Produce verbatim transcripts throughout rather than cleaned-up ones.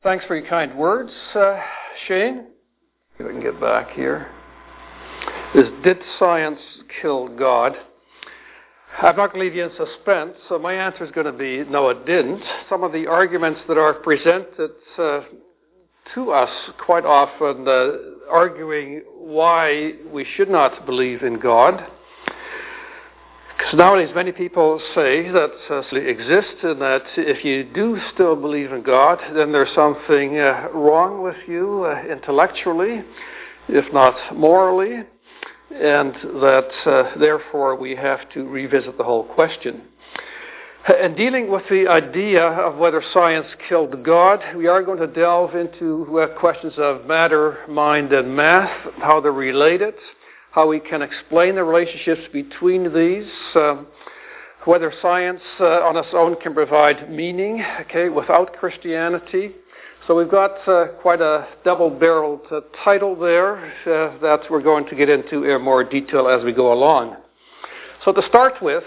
Thanks for your kind words, uh, Shane. If I can get back here. Is Did Science Kill God? I'm not going to leave you in suspense, so my answer is going to be no, it didn't. Some of the arguments that are presented uh, to us quite often uh, arguing why we should not believe in God. Because nowadays many people say that uh, exists and that if you do still believe in God, then there's something uh, wrong with you uh, intellectually, if not morally, and that uh, therefore we have to revisit the whole question. And dealing with the idea of whether science killed God, we are going to delve into uh, questions of matter, mind, and math, how they're related, how we can explain the relationships between these, um, whether science uh, on its own can provide meaning, okay, without Christianity. So we've got uh, quite a double-barreled uh, title there uh, that we're going to get into in more detail as we go along. So to start with,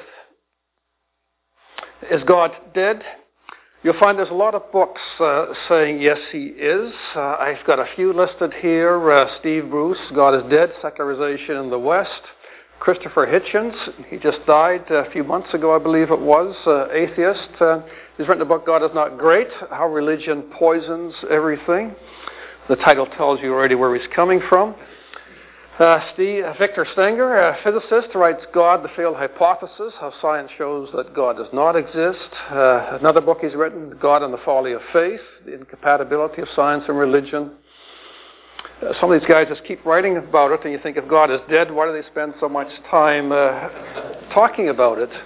is God dead? You'll find there's a lot of books uh, saying yes, he is. Uh, I've got a few listed here. Uh, Steve Bruce, God is Dead, Secularization in the West. Christopher Hitchens, he just died a few months ago, I believe it was, uh, atheist. Uh, he's written a book, God is Not Great, How Religion Poisons Everything. The title tells you already where he's coming from. Uh, Steve, uh, Victor Stenger, a physicist, writes God, the Failed Hypothesis, How Science Shows that God Does Not Exist. Uh, another book he's written, God and the Folly of Faith, The Incompatibility of Science and Religion. Uh, some of these guys just keep writing about it, and you think if God is dead, why do they spend so much time uh, talking about it?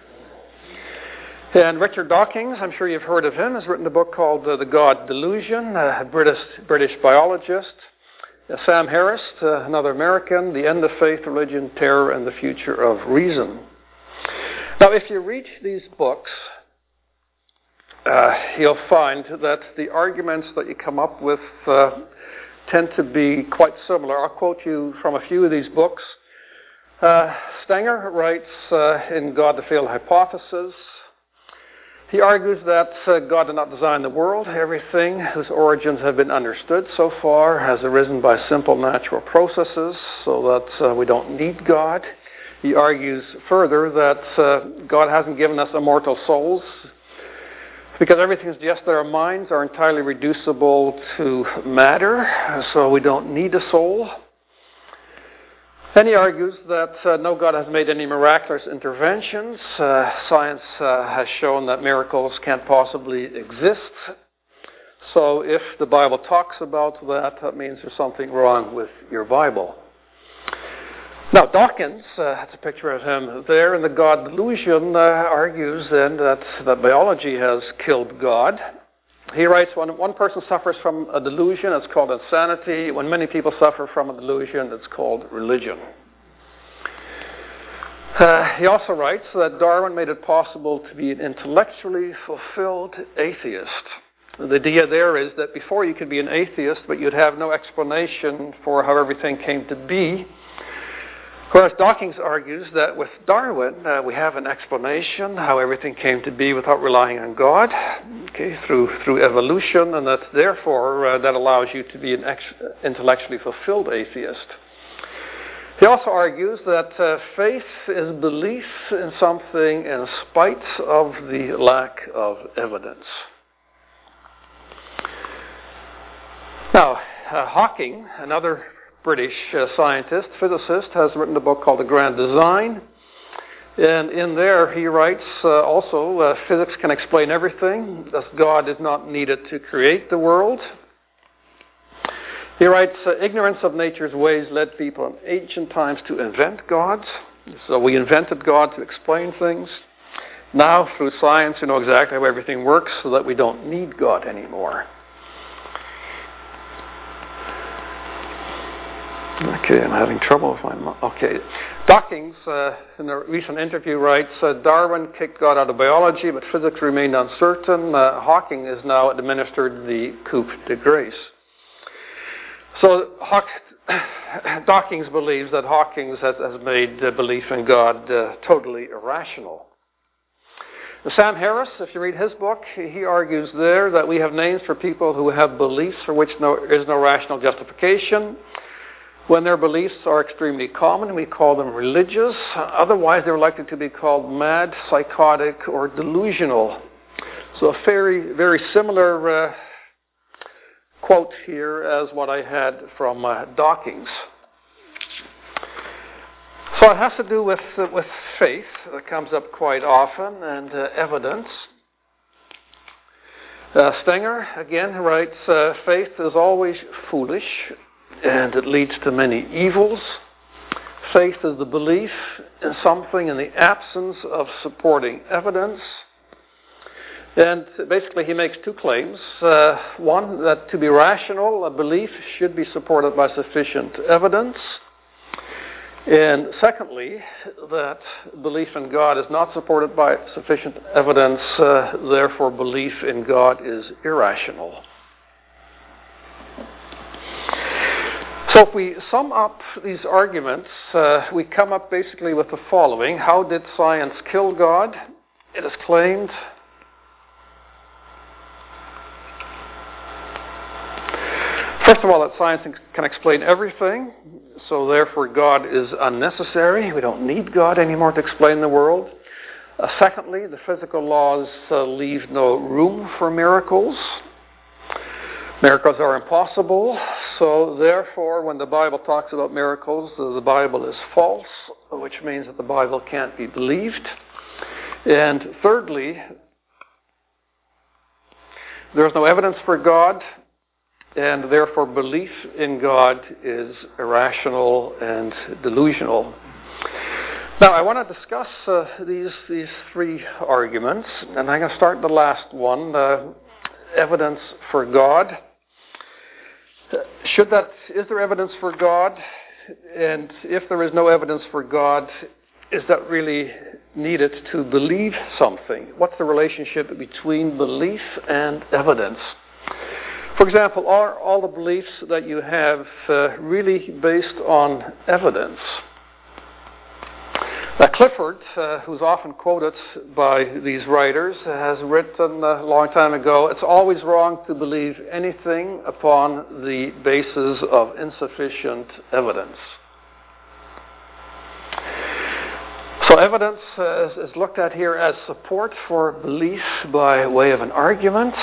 And Richard Dawkins, I'm sure you've heard of him, has written a book called uh, The God Delusion, a British, British biologist. Sam Harris, uh, another American, The End of Faith, Religion, Terror, and the Future of Reason. Now, if you read these books, uh, you'll find that the arguments that you come up with uh, tend to be quite similar. I'll quote you from a few of these books. Uh, Stenger writes uh, in God, the Failed Hypothesis, he argues that uh, God did not design the world. Everything whose origins have been understood so far has arisen by simple natural processes, so that uh, we don't need God. He argues further that uh, God hasn't given us immortal souls because everything suggests that our minds are entirely reducible to matter, so we don't need a soul. Then he argues that uh, no God has made any miraculous interventions. Uh, science uh, has shown that miracles can't possibly exist. So if the Bible talks about that, that means there's something wrong with your Bible. Now Dawkins, uh, that's a picture of him there, in The God Delusion, uh, argues then that, that biology has killed God. He writes, when one person suffers from a delusion, it's called insanity. When many people suffer from a delusion, it's called religion. Uh, he also writes that Darwin made it possible to be an intellectually fulfilled atheist. The idea there is that before you could be an atheist, but you'd have no explanation for how everything came to be. Whereas Dawkins argues that with Darwin, uh, we have an explanation how everything came to be without relying on God, okay, through through evolution, and that therefore uh, that allows you to be an ex- intellectually fulfilled atheist. He also argues that uh, faith is belief in something in spite of the lack of evidence. Now, uh, Hawking, another British uh, scientist, physicist, has written a book called The Grand Design. And in there he writes uh, also, uh, physics can explain everything, thus God is not needed to create the world. He writes, uh, ignorance of nature's ways led people in ancient times to invent gods. So we invented God to explain things. Now, through science, we know exactly how everything works so that we don't need God anymore. Okay, I'm having trouble with my... Okay. Dawkins, uh, in a recent interview, writes, uh, Darwin kicked God out of biology, but physics remained uncertain. Uh, Hawking has now administered the coup de grace. So Hawk, Dawkins believes that Hawking has, has made uh, belief in God uh, totally irrational. Sam Harris, if you read his book, he argues there that we have names for people who have beliefs for which no, is no rational justification. When their beliefs are extremely common, we call them religious. Otherwise, they're likely to be called mad, psychotic, or delusional. So a very, very similar uh, quote here as what I had from uh, Dawkins. So it has to do with uh, with faith. That comes up quite often, and uh, evidence. Uh, Stenger, again, writes, uh, faith is always foolish, and it leads to many evils. Faith is the belief in something in the absence of supporting evidence. And basically he makes two claims. Uh, one, that to be rational, a belief should be supported by sufficient evidence. And secondly, that belief in God is not supported by sufficient evidence, uh, therefore belief in God is irrational. So if we sum up these arguments, uh, we come up basically with the following. How did science kill God? It is claimed First of all, that science can explain everything, so therefore God is unnecessary. We don't need God anymore to explain the world. Uh, secondly, the physical laws uh, leave no room for miracles. Miracles are impossible, so therefore when the Bible talks about miracles, uh, the Bible is false, which means that the Bible can't be believed. And thirdly, there's no evidence for God, and therefore belief in God is irrational and delusional. Now I want to discuss uh, these these three arguments, and I'm going to start the last one, uh, evidence for God. Should that, is there evidence for God? And if there is no evidence for God, is that really needed to believe something? What's the relationship between belief and evidence? For example, are all the beliefs that you have uh, really based on evidence? Now, Clifford, uh, who's often quoted by these writers, has written a long time ago, it's always wrong to believe anything upon the basis of insufficient evidence. So evidence uh, is, is looked at here as support for belief by way of an argument.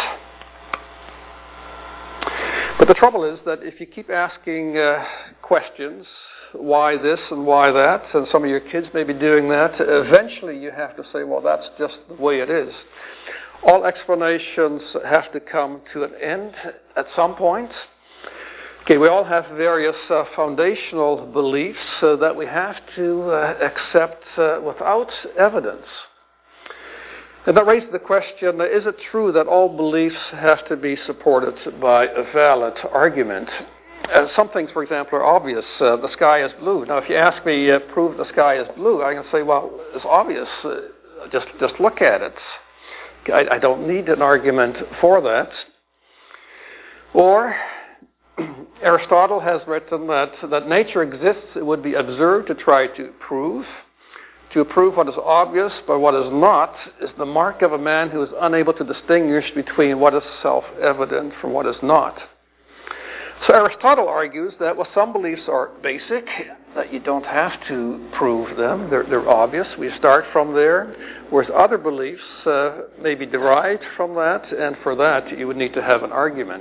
But the trouble is that if you keep asking uh, questions, why this and why that, and some of your kids may be doing that, eventually you have to say, well, that's just the way it is. All explanations have to come to an end at some point. Okay, we all have various uh, foundational beliefs uh, that we have to uh, accept uh, without evidence. And that raises the question, is it true that all beliefs have to be supported by a valid argument? Uh, some things, for example, are obvious. Uh, the sky is blue. Now, if you ask me, uh, prove the sky is blue, I can say, well, it's obvious. Uh, just, just look at it. I, I don't need an argument for that. Or, Aristotle has written that, that nature exists. It would be absurd to try to prove. To prove what is obvious by what is not is the mark of a man who is unable to distinguish between what is self-evident from what is not. So Aristotle argues that well, some beliefs are basic, that you don't have to prove them. They're, they're obvious. We start from there. Whereas other beliefs uh, may be derived from that, and for that you would need to have an argument.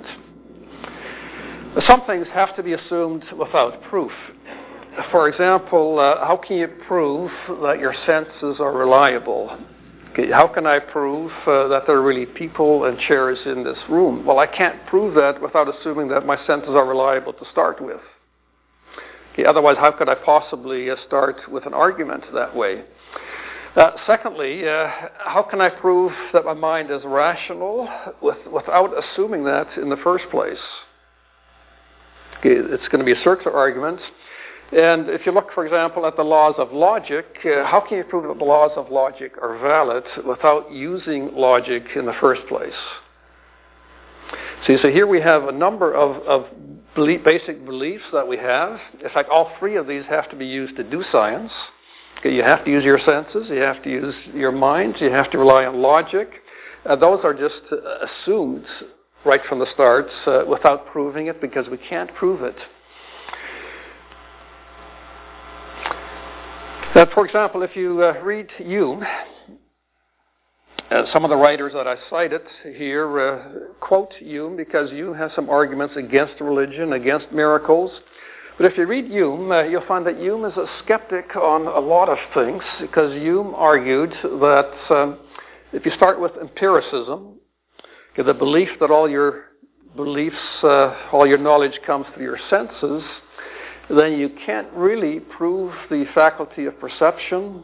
Some things have to be assumed without proof. For example, uh, how can you prove that your senses are reliable? Okay, how can I prove uh, that there are really people and chairs in this room? Well, I can't prove that without assuming that my senses are reliable to start with. Okay, otherwise, how could I possibly uh, start with an argument that way? Uh, secondly, uh, how can I prove that my mind is rational with, without assuming that in the first place? Okay, it's going to be a circular argument. And if you look, for example, at the laws of logic, uh, how can you prove that the laws of logic are valid without using logic in the first place? See, so here we have a number of, of belief, basic beliefs that we have. In fact, all three of these have to be used to do science. Okay, you have to use your senses, you have to use your minds, you have to rely on logic. Uh, those are just uh, assumed right from the start uh, without proving it, because we can't prove it. Uh, for example, if you uh, read Hume, uh, some of the writers that I cited here uh, quote Hume because Hume has some arguments against religion, against miracles. But if you read Hume, uh, you'll find that Hume is a skeptic on a lot of things, because Hume argued that um, if you start with empiricism, okay, the belief that all your beliefs, uh, all your knowledge comes through your senses, then you can't really prove the faculty of perception.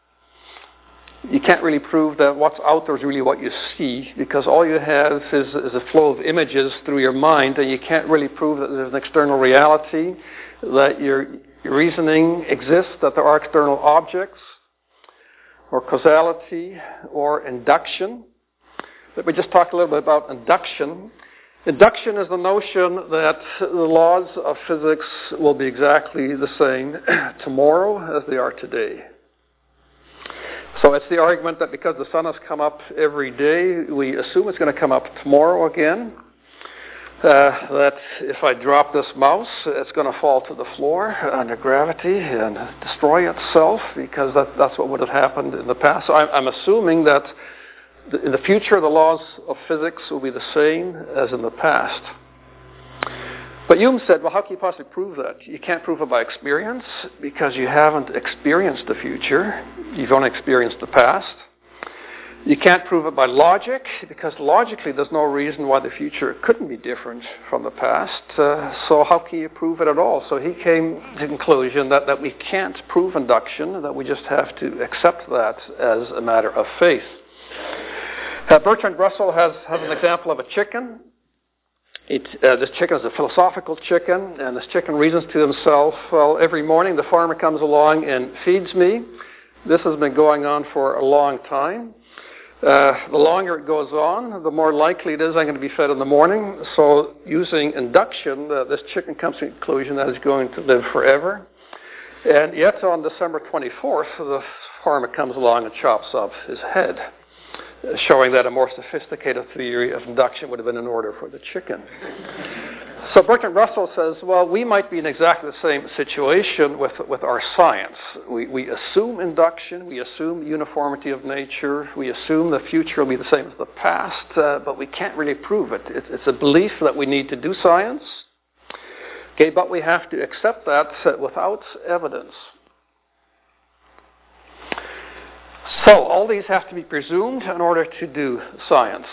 You can't really prove that what's out there is really what you see, because all you have is, is a flow of images through your mind, and you can't really prove that there's an external reality, that your, your reasoning exists, that there are external objects, or causality, or induction. Let me just talk a little bit about induction. Induction is the notion that the laws of physics will be exactly the same tomorrow as they are today. So it's the argument that because the sun has come up every day, we assume it's going to come up tomorrow again. Uh, that if I drop this mouse, it's going to fall to the floor under gravity and destroy itself, because that, that's what would have happened in the past. So I'm, I'm assuming that in the future, the laws of physics will be the same as in the past. But Hume said, well, how can you possibly prove that? You can't prove it by experience, because you haven't experienced the future. You've only experienced the past. You can't prove it by logic, because logically there's no reason why the future couldn't be different from the past. Uh, so how can you prove it at all? So he came to the conclusion that, that we can't prove induction, that we just have to accept that as a matter of faith. Uh, Bertrand Russell has, has an example of a chicken. It, uh, this chicken is a philosophical chicken, and this chicken reasons to himself, well, every morning the farmer comes along and feeds me. This has been going on for a long time. Uh, the longer it goes on, the more likely it is I'm going to be fed in the morning. So using induction, uh, this chicken comes to the conclusion that it's going to live forever. And yet on December twenty-fourth, the farmer comes along and chops off his head, showing that a more sophisticated theory of induction would have been in order for the chicken. So Bertrand Russell says, well, we might be in exactly the same situation with, with our science. We, we assume induction, we assume uniformity of nature, we assume the future will be the same as the past, uh, but we can't really prove it. It's, it's a belief that we need to do science, okay, but we have to accept that without evidence. So all these have to be presumed in order to do science.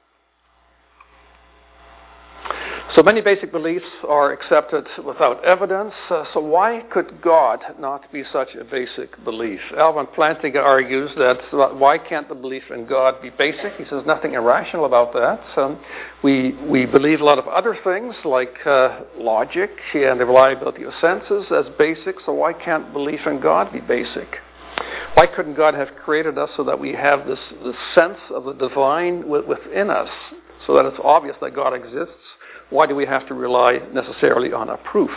So many basic beliefs are accepted without evidence. Uh, so why could God not be such a basic belief? Alvin Plantinga argues that uh, why can't the belief in God be basic? He says nothing irrational about that. Um, we, we believe a lot of other things like uh, logic and the reliability of senses as basic, so why can't belief in God be basic? Why couldn't God have created us so that we have this, this sense of the divine within us, so that it's obvious that God exists? Why do we have to rely necessarily on a proof?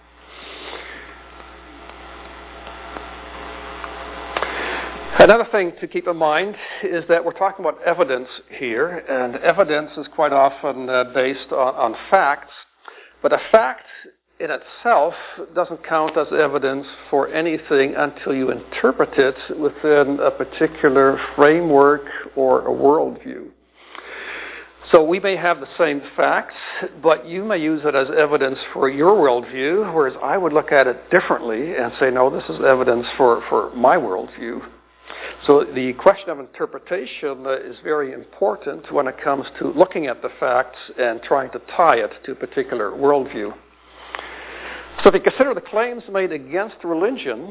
Another thing to keep in mind is that we're talking about evidence here, and evidence is quite often uh, based on, on facts, but a fact in itself doesn't count as evidence for anything until you interpret it within a particular framework or a worldview. So we may have the same facts, but you may use it as evidence for your worldview, whereas I would look at it differently and say, no, this is evidence for, for my worldview. So the question of interpretation uh, is very important when it comes to looking at the facts and trying to tie it to a particular worldview. So if you consider the claims made against religion,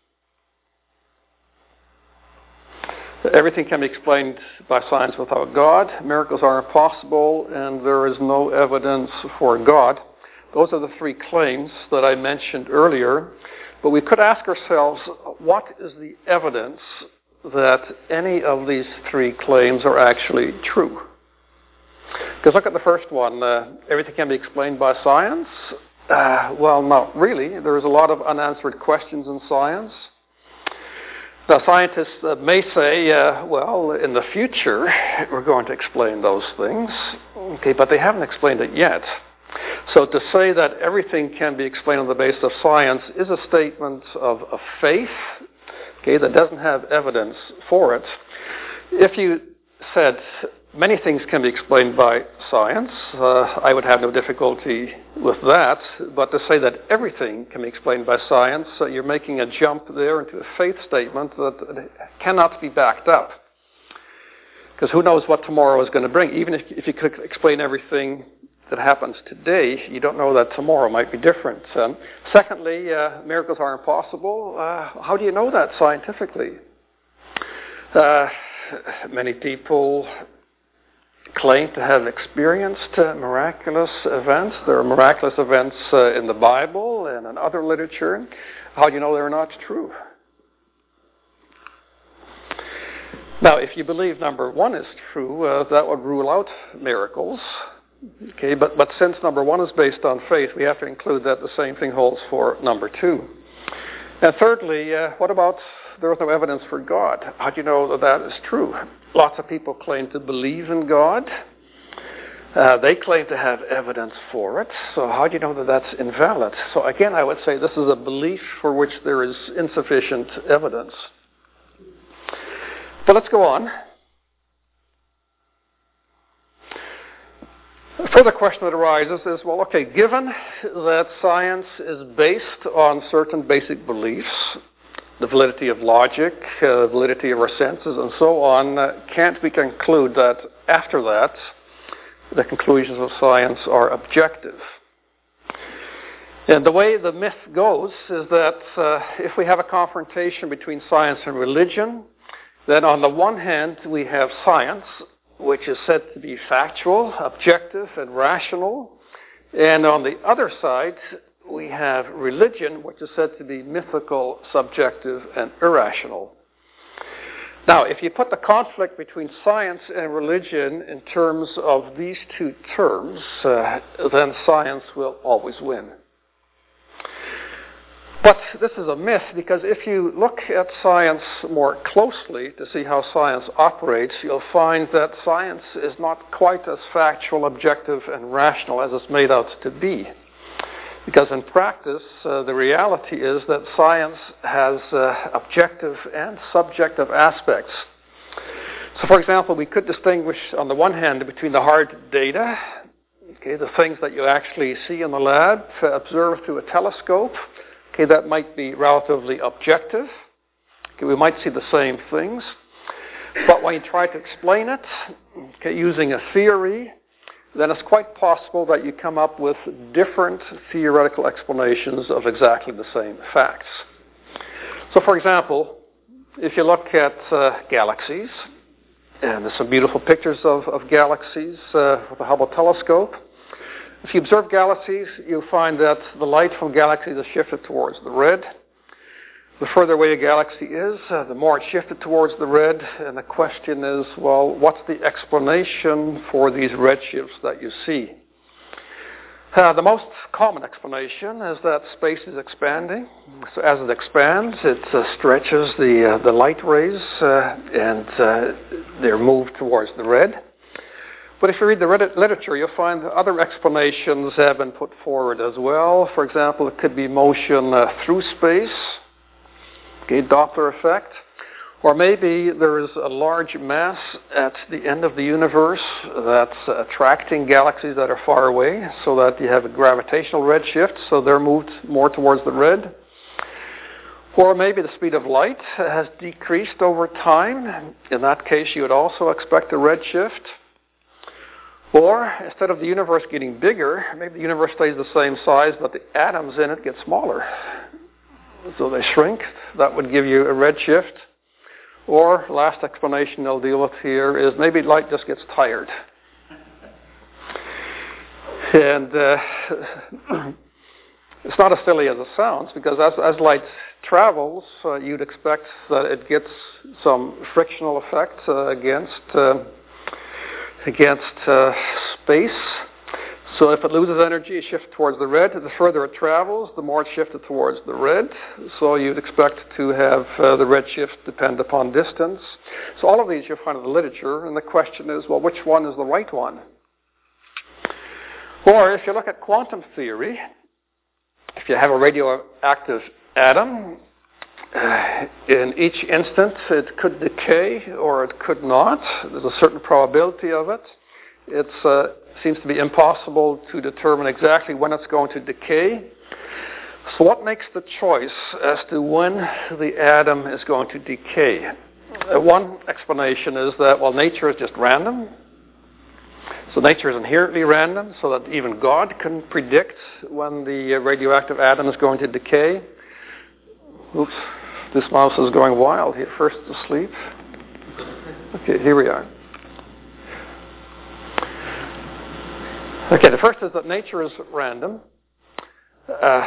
everything can be explained by science without God, miracles are impossible, and there is no evidence for God. Those are the three claims that I mentioned earlier. But we could ask ourselves, what is the evidence that any of these three claims are actually true? Because look at the first one, uh, everything can be explained by science. Uh, well, not really. There's a lot of unanswered questions in science. Now, scientists uh, may say, uh, well, in the future, we're going to explain those things, okay, but they haven't explained it yet. So to say that everything can be explained on the basis of science is a statement of, of faith, okay, that doesn't have evidence for it. If you said many things can be explained by science, uh, I would have no difficulty with that. But to say that everything can be explained by science, uh, you're making a jump there into a faith statement that cannot be backed up. Because who knows what tomorrow is going to bring. Even if, if you could explain everything that happens today, you don't know that tomorrow might be different. Um, secondly, uh, miracles are impossible. Uh, how do you know that scientifically? Uh, many people claim to have experienced uh, miraculous events. There are miraculous events uh, in the Bible and in other literature. How do you know they're not true? Now, if you believe number one is true, uh, that would rule out miracles. Okay, but, but since number one is based on faith, we have to include that the same thing holds for number two. And thirdly, uh, what about there is no evidence for God? How do you know that that is true? Lots of people claim to believe in God. Uh, they claim to have evidence for it. So how do you know that that's invalid? So again, I would say this is a belief for which there is insufficient evidence. But let's go on. A further question that arises is, well, okay, given that science is based on certain basic beliefs, the validity of logic, uh, the validity of our senses, and so on, uh, can't we conclude that after that, the conclusions of science are objective? And the way the myth goes is that uh, if we have a confrontation between science and religion, then on the one hand we have science, which is said to be factual, objective, and rational. And on the other side, we have religion, which is said to be mythical, subjective, and irrational. Now, if you put the conflict between science and religion in terms of these two terms, uh, then science will always win. But this is a myth, because if you look at science more closely to see how science operates, you'll find that science is not quite as factual, objective, and rational as it's made out to be. Because in practice, uh, the reality is that science has uh, objective and subjective aspects. So, for example, we could distinguish on the one hand between the hard data, okay, the things that you actually see in the lab, observe through a telescope. Okay, that might be relatively objective. Okay, we might see the same things. But when you try to explain it, okay, using a theory, then it's quite possible that you come up with different theoretical explanations of exactly the same facts. So, for example, if you look at uh, galaxies, and there's some beautiful pictures of, of galaxies uh, with the Hubble telescope. If you observe galaxies, you'll find that the light from galaxies is shifted towards the red. The further away a galaxy is, uh, the more it's shifted towards the red. And the question is, well, what's the explanation for these redshifts that you see? Uh, the most common explanation is that space is expanding. So as it expands, it uh, stretches the, uh, the light rays, uh, and uh, they're moved towards the red. But if you read the literature, you'll find other explanations have been put forward as well. For example, it could be motion uh, through space, okay, Doppler effect. Or maybe there is a large mass at the end of the universe that's attracting galaxies that are far away, so that you have a gravitational redshift, so they're moved more towards the red. Or maybe the speed of light has decreased over time. In that case, you would also expect a redshift. Or, instead of the universe getting bigger, maybe the universe stays the same size, but the atoms in it get smaller. So they shrink. That would give you a redshift. Or, last explanation I'll deal with here is maybe light just gets tired. And uh, it's not as silly as it sounds, because as, as light travels, uh, you'd expect that it gets some frictional effect uh, against... Uh, against uh, space. So if it loses energy, it shifts towards the red. The further it travels, the more it's shifted towards the red. So you'd expect to have uh, the red shift depend upon distance. So all of these you'll find in the literature, and the question is, well, which one is the right one? Or if you look at quantum theory, if you have a radioactive atom, uh, in each instant it could decay or it could not. There's a certain probability of it. It uh, seems to be impossible to determine exactly when it's going to decay. So what makes the choice as to when the atom is going to decay? Uh, one explanation is that, well, nature is just random. So nature is inherently random, so that even God can predict when the radioactive atom is going to decay. Oops, this mouse is going wild here. First asleep. Okay, here we are. Okay, the first is that nature is random. Uh,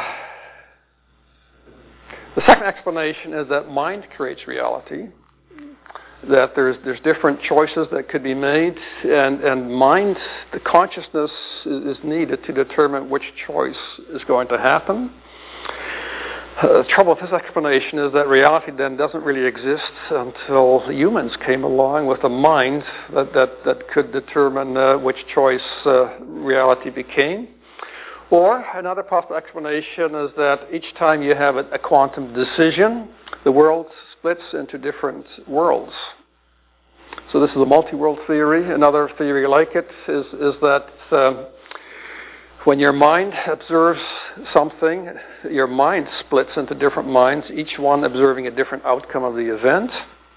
the second explanation is that mind creates reality, that there's there's different choices that could be made, and, and mind, the consciousness is, is needed to determine which choice is going to happen. Uh, the trouble with this explanation is that reality then doesn't really exist until humans came along with a mind that, that, that could determine uh, which choice uh, reality became. Or another possible explanation is that each time you have a, a quantum decision, the world splits into different worlds. So this is a multi-world theory. Another theory like it is, is that um, when your mind observes something, your mind splits into different minds, each one observing a different outcome of the event.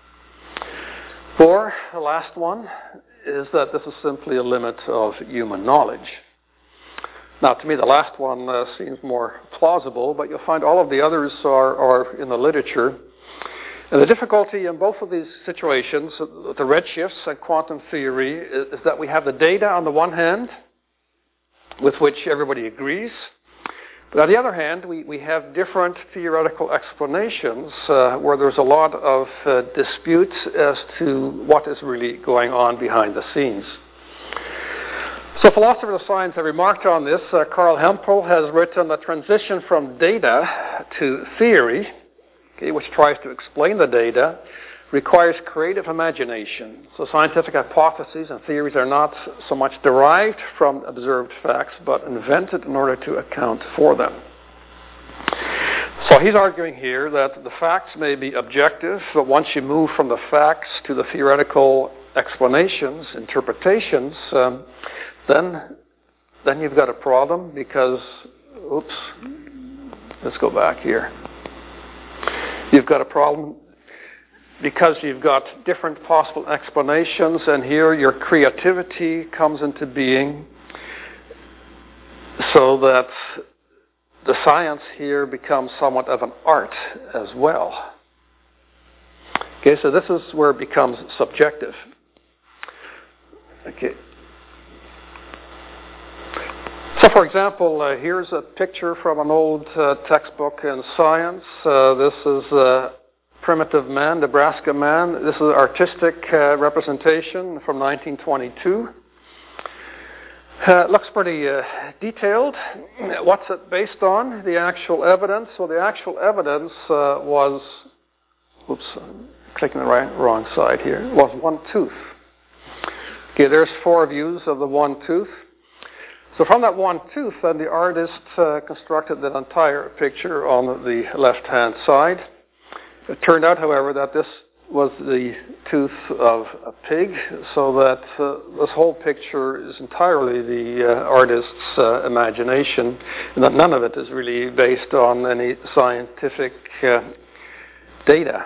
Or the last one is that this is simply a limit of human knowledge. Now, to me, the last one uh, seems more plausible, but you'll find all of the others are, are in the literature. And the difficulty in both of these situations, the redshifts and quantum theory, is, is that we have the data on the one hand, with which everybody agrees. But on the other hand, we, we have different theoretical explanations uh, where there's a lot of uh, dispute as to what is really going on behind the scenes. So philosophers of science have remarked on this. Uh, Carl Hempel has written, "The transition from data to theory," okay, which tries to explain the data, requires creative imagination. So scientific hypotheses and theories are not so much derived from observed facts, but invented in order to account for them. So he's arguing here that the facts may be objective, but once you move from the facts to the theoretical explanations, interpretations, um, then, then you've got a problem because, oops, let's go back here. You've got a problem because you've got different possible explanations, and here your creativity comes into being, so that the science here becomes somewhat of an art as well. Okay, so this is where it becomes subjective. Okay. So, for example, uh, here's a picture from an old uh, textbook in science. Uh, this is uh, Primitive Man, Nebraska Man. This is an artistic uh, representation from nineteen twenty-two. Uh, it looks pretty uh, detailed. What's it based on? The actual evidence. Well, the actual evidence uh, was, oops, I'm clicking the right, wrong side here, was one tooth. Okay, there's four views of the one tooth. So from that one tooth, then the artist uh, constructed that entire picture on the left-hand side. It turned out, however, that this was the tooth of a pig, so that uh, this whole picture is entirely the uh, artist's uh, imagination, and that none of it is really based on any scientific uh, data.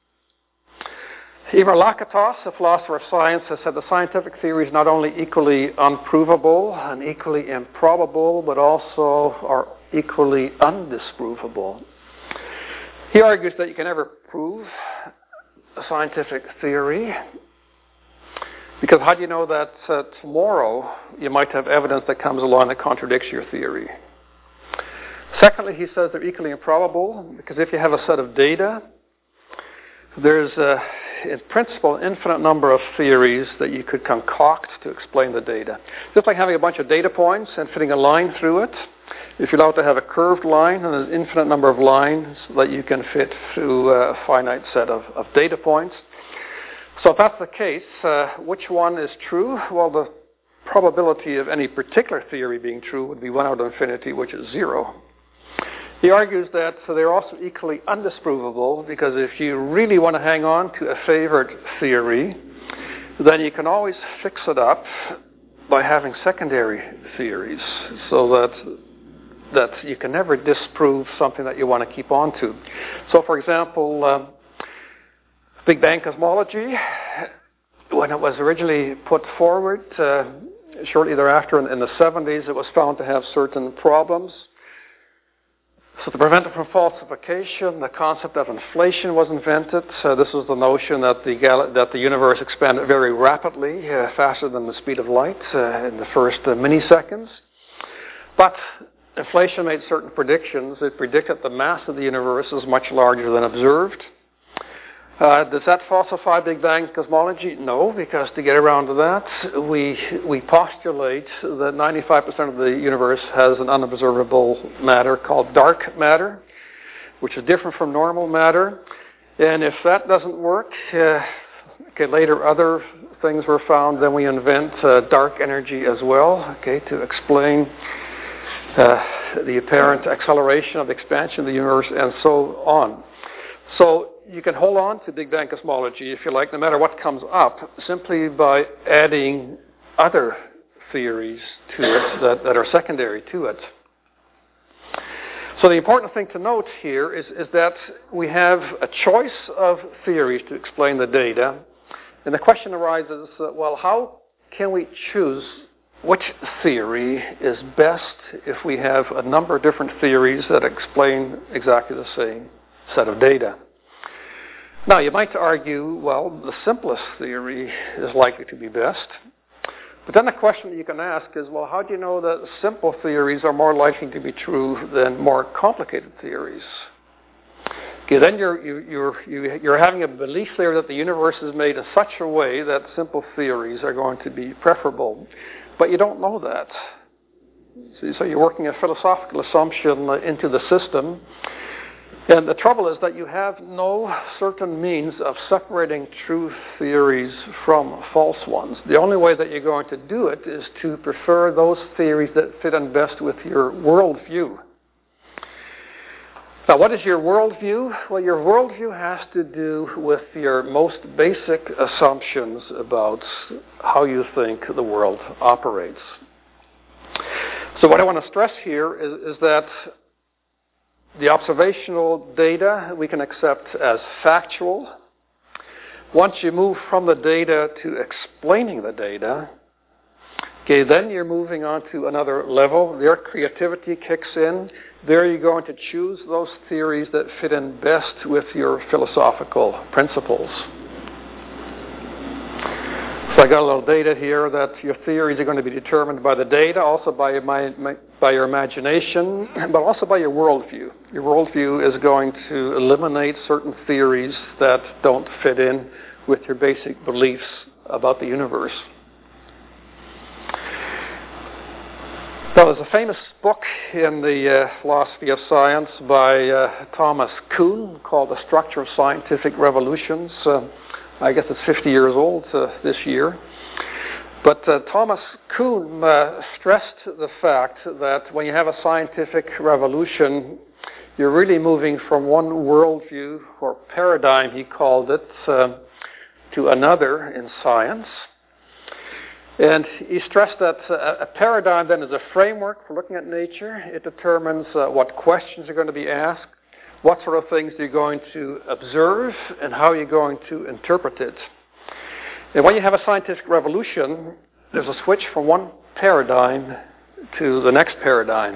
Ivar Lakatos, a philosopher of science, has said the scientific theory is not only equally unprovable and equally improbable, but also are equally undisprovable. He argues that you can never prove a scientific theory, because how do you know that uh, tomorrow you might have evidence that comes along that contradicts your theory? Secondly, he says they're equally improbable, because if you have a set of data, there's a in principle, an infinite number of theories that you could concoct to explain the data. Just like having a bunch of data points and fitting a line through it. If you're allowed to have a curved line, and there's an infinite number of lines that you can fit through a finite set of, of data points. So if that's the case, uh, which one is true? Well, the probability of any particular theory being true would be one out of infinity, which is zero. He argues that so they're also equally undisprovable, because if you really want to hang on to a favored theory, then you can always fix it up by having secondary theories, so that that you can never disprove something that you want to keep on to. So, for example, um, Big Bang cosmology, when it was originally put forward, uh, shortly thereafter in, in the seventies, it was found to have certain problems. So to prevent it from falsification, the concept of inflation was invented. So this was the notion that the gal- that the universe expanded very rapidly, uh, faster than the speed of light uh, in the first uh, milliseconds. But inflation made certain predictions. It predicted the mass of the universe is much larger than observed. Uh, does that falsify Big Bang cosmology? No, because to get around to that, we we postulate that ninety-five percent of the universe has an unobservable matter called dark matter, which is different from normal matter. And if that doesn't work, uh, okay, later other things were found. Then we invent uh, dark energy as well, okay, to explain uh, the apparent acceleration of the expansion of the universe and so on. So you can hold on to Big Bang cosmology, if you like, no matter what comes up, simply by adding other theories to it that, that are secondary to it. So the important thing to note here is, is that we have a choice of theories to explain the data. And the question arises, uh, well, how can we choose which theory is best if we have a number of different theories that explain exactly the same set of data? Now, you might argue, well, the simplest theory is likely to be best. But then the question that you can ask is, well, how do you know that simple theories are more likely to be true than more complicated theories? Okay, then you're, you, you're, you're having a belief there that the universe is made in such a way that simple theories are going to be preferable. But you don't know that. So you're working a philosophical assumption into the system. And the trouble is that you have no certain means of separating true theories from false ones. The only way that you're going to do it is to prefer those theories that fit in best with your worldview. Now, what is your worldview? Well, your worldview has to do with your most basic assumptions about how you think the world operates. So what I want to stress here is, is that the observational data we can accept as factual. Once you move from the data to explaining the data, okay, then you're moving on to another level. Your creativity kicks in. There you're going to choose those theories that fit in best with your philosophical principles. So I got a little data here that your theories are going to be determined by the data, also by your, my, my, by your imagination, but also by your worldview. Your worldview is going to eliminate certain theories that don't fit in with your basic beliefs about the universe. Now, there's a famous book in the uh, philosophy of science by uh, Thomas Kuhn called The Structure of Scientific Revolutions. Uh, I guess it's fifty years old uh, this year. But uh, Thomas Kuhn uh, stressed the fact that when you have a scientific revolution, you're really moving from one worldview or paradigm, he called it, uh, to another in science. And he stressed that uh, a paradigm then is a framework for looking at nature. It determines uh, what questions are going to be asked, what sort of things you're going to observe, and how you're going to interpret it. And when you have a scientific revolution, there's a switch from one paradigm to the next paradigm.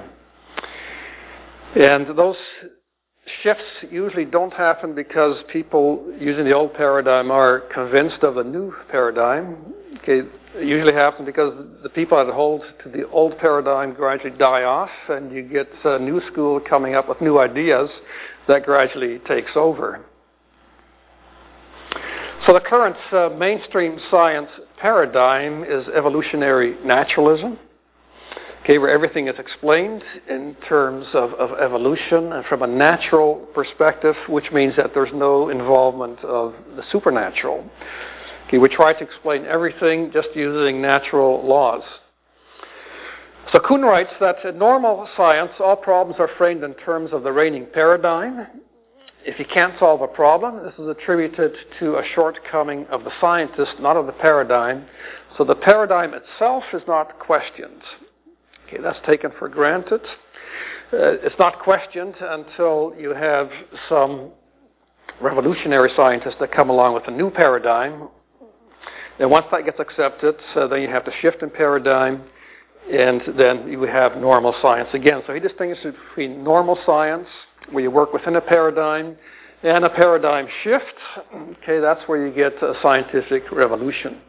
And those shifts usually don't happen because people using the old paradigm are convinced of the new paradigm. Okay, it usually happens because the people that hold to the old paradigm gradually die off, and you get a new school coming up with new ideas that gradually takes over. So the current uh, mainstream science paradigm is evolutionary naturalism, okay, where everything is explained in terms of, of evolution and from a natural perspective, which means that there's no involvement of the supernatural. Okay, we try to explain everything just using natural laws. So Kuhn writes that in normal science, all problems are framed in terms of the reigning paradigm. If you can't solve a problem, this is attributed to a shortcoming of the scientist, not of the paradigm. So the paradigm itself is not questioned. Okay, that's taken for granted. Uh, it's not questioned until you have some revolutionary scientists that come along with a new paradigm. And once that gets accepted, uh, then you have to shift in paradigm, and then you have normal science again. So he distinguishes between normal science, where you work within a paradigm, and a paradigm shift. Okay, that's where you get a scientific revolution.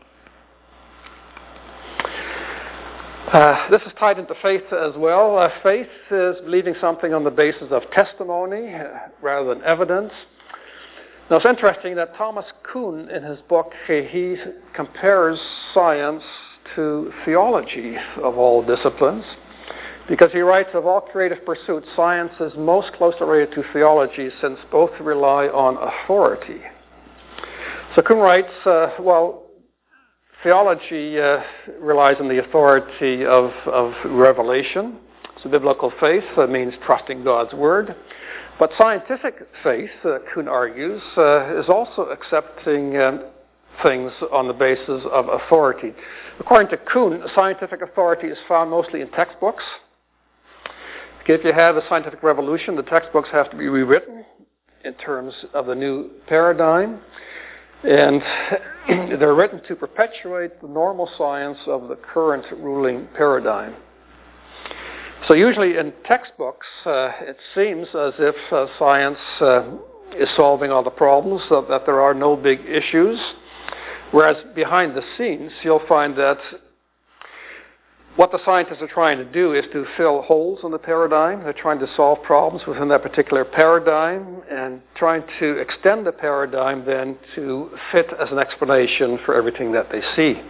Uh, this is tied into faith as well. Uh, faith is believing something on the basis of testimony uh, rather than evidence. Now it's interesting that Thomas Kuhn, in his book, he compares science to theology of all disciplines, because he writes, of all creative pursuits, science is most closely related to theology, since both rely on authority. So Kuhn writes, uh, well, theology uh, relies on the authority of, of revelation. So biblical faith uh, means trusting God's word. But scientific faith, uh, Kuhn argues, uh, is also accepting uh, things on the basis of authority. According to Kuhn, scientific authority is found mostly in textbooks. If you have a scientific revolution, the textbooks have to be rewritten in terms of the new paradigm. And they're written to perpetuate the normal science of the current ruling paradigm. So usually in textbooks, uh, it seems as if uh, science uh, is solving all the problems, so that there are no big issues. Whereas behind the scenes, you'll find that what the scientists are trying to do is to fill holes in the paradigm. They're trying to solve problems within that particular paradigm and trying to extend the paradigm then to fit as an explanation for everything that they see.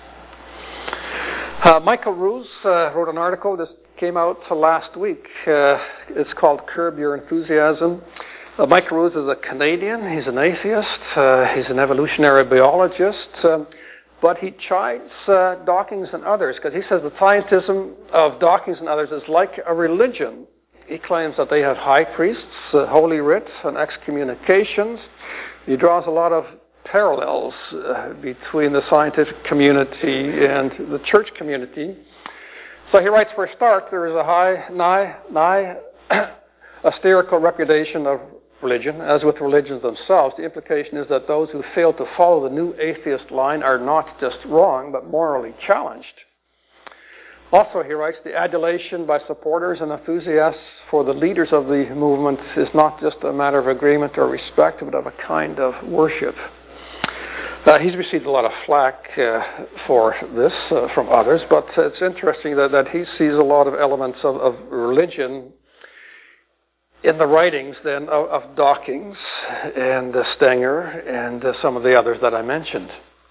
Uh, Michael Ruse uh, wrote an article that came out last week. Uh, it's called Curb Your Enthusiasm. Uh, Mike Ruse is a Canadian. He's an atheist. Uh, he's an evolutionary biologist. Um, but he chides uh, Dawkins and others, because he says the scientism of Dawkins and others is like a religion. He claims that they have high priests, uh, holy writ, and excommunications. He draws a lot of parallels uh, between the scientific community and the church community. So he writes, for a start, there is a high, nigh, nigh hysterical repudiation of religion. As with religions themselves, the implication is that those who fail to follow the new atheist line are not just wrong, but morally challenged. Also, he writes, the adulation by supporters and enthusiasts for the leaders of the movement is not just a matter of agreement or respect, but of a kind of worship. Uh, he's received a lot of flack uh, for this uh, from others, but it's interesting that, that he sees a lot of elements of, of religion in the writings then of, of Dawkins and uh, Stenger and uh, some of the others that I mentioned.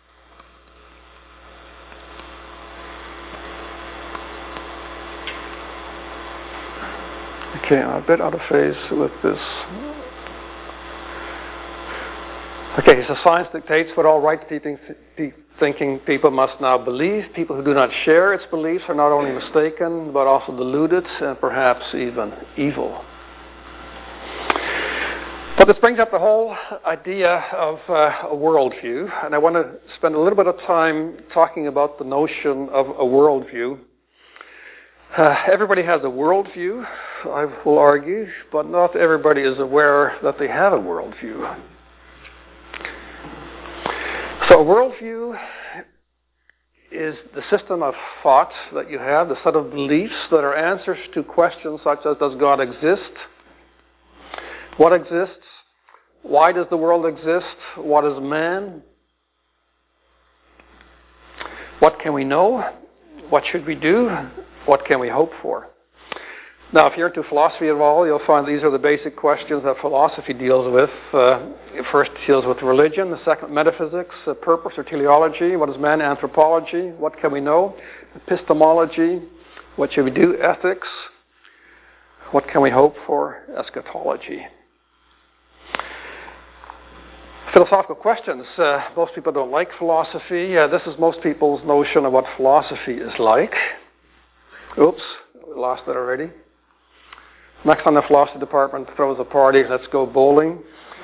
Okay, I'm a bit out of phase with this. Okay, so science dictates what all right-thinking people must now believe. People who do not share its beliefs are not only mistaken, but also deluded and perhaps even evil. But this brings up the whole idea of uh, a worldview, and I want to spend a little bit of time talking about the notion of a worldview. Uh, everybody has a worldview, I will argue, but not everybody is aware that they have a worldview. So a worldview is the system of thought that you have, the set of beliefs that are answers to questions such as, does God exist? What exists? Why does the world exist? What is man? What can we know? What should we do? What can we hope for? Now, if you're into philosophy at all, you'll find these are the basic questions that philosophy deals with. Uh, first, it deals with religion. The second, metaphysics, uh, purpose or teleology. What is man? Anthropology. What can we know? Epistemology. What should we do? Ethics. What can we hope for? Eschatology. Philosophical questions. Uh, most people don't like philosophy. Uh, this is most people's notion of what philosophy is like. Oops, we lost that already. Next time the philosophy department throws a party, let's go bowling.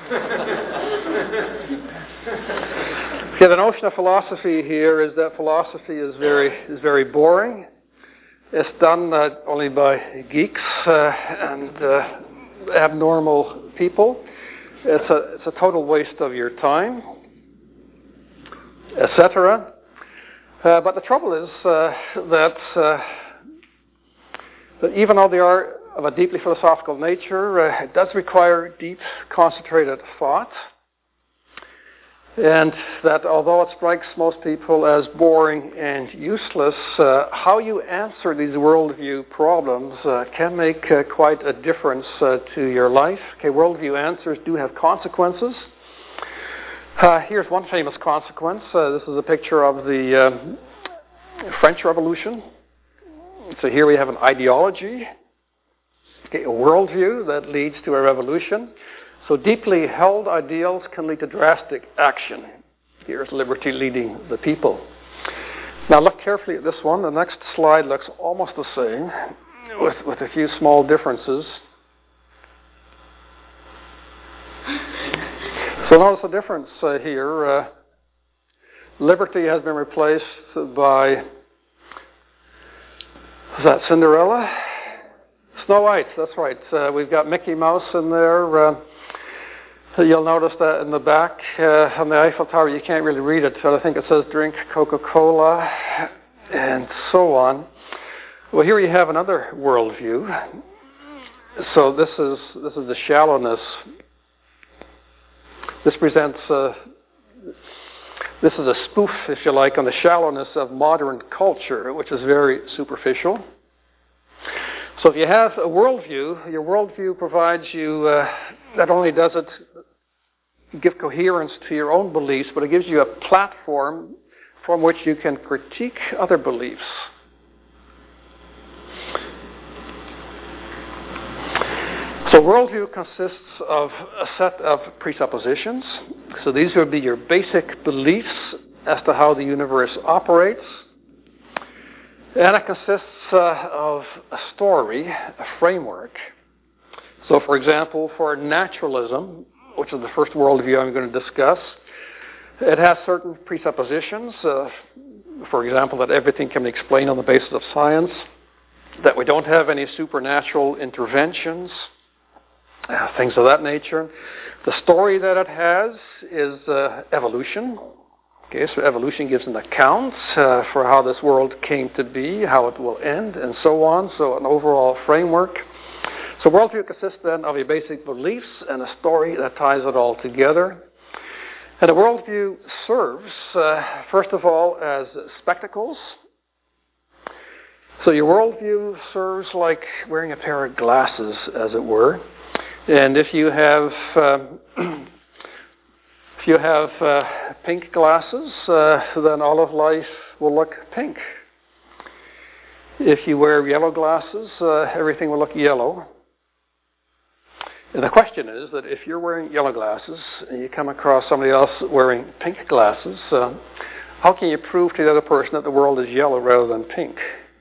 Okay, the notion of philosophy here is that philosophy is very is very boring. It's done uh, only by geeks uh, and uh, abnormal people. It's a it's a total waste of your time, et cetera. Uh, but the trouble is uh, that uh, that even though they are of a deeply philosophical nature, uh, it does require deep, concentrated thought. And that although it strikes most people as boring and useless, uh, how you answer these worldview problems uh, can make uh, quite a difference uh, to your life. Okay, worldview answers do have consequences. Uh, here's one famous consequence. Uh, this is a picture of the um, French Revolution. So here we have an ideology, okay, a worldview that leads to a revolution. So deeply held ideals can lead to drastic action. Here's liberty leading the people. Now look carefully at this one. The next slide looks almost the same, with, with a few small differences. So notice the difference uh, here. Uh, liberty has been replaced by, is that Cinderella? Snow White, that's right. Uh, we've got Mickey Mouse in there. Uh, you'll notice that in the back uh, on the Eiffel Tower, you can't really read it, but I think it says drink Coca-Cola and so on. Well, here you have another worldview. So this is this is the shallowness. This presents uh, this is a spoof, if you like, on the shallowness of modern culture, which is very superficial. So if you have a worldview, your worldview provides you, uh, not only does it give coherence to your own beliefs, but it gives you a platform from which you can critique other beliefs. So worldview consists of a set of presuppositions. So these would be your basic beliefs as to how the universe operates. And it consists uh, of a story, a framework. So for example, for naturalism, which is the first worldview I'm going to discuss, it has certain presuppositions. Uh, for example, that everything can be explained on the basis of science, that we don't have any supernatural interventions, uh, things of that nature. The story that it has is uh, evolution. Okay, so evolution gives an account uh, for how this world came to be, how it will end, and so on. So an overall framework. So worldview consists then of your basic beliefs and a story that ties it all together. And a worldview serves, uh, first of all, as spectacles. So your worldview serves like wearing a pair of glasses, as it were. And if you have um, if you have uh, pink glasses, uh, then all of life will look pink. If you wear yellow glasses, uh, everything will look yellow. And the question is that if you're wearing yellow glasses and you come across somebody else wearing pink glasses, uh, how can you prove to the other person that the world is yellow rather than pink?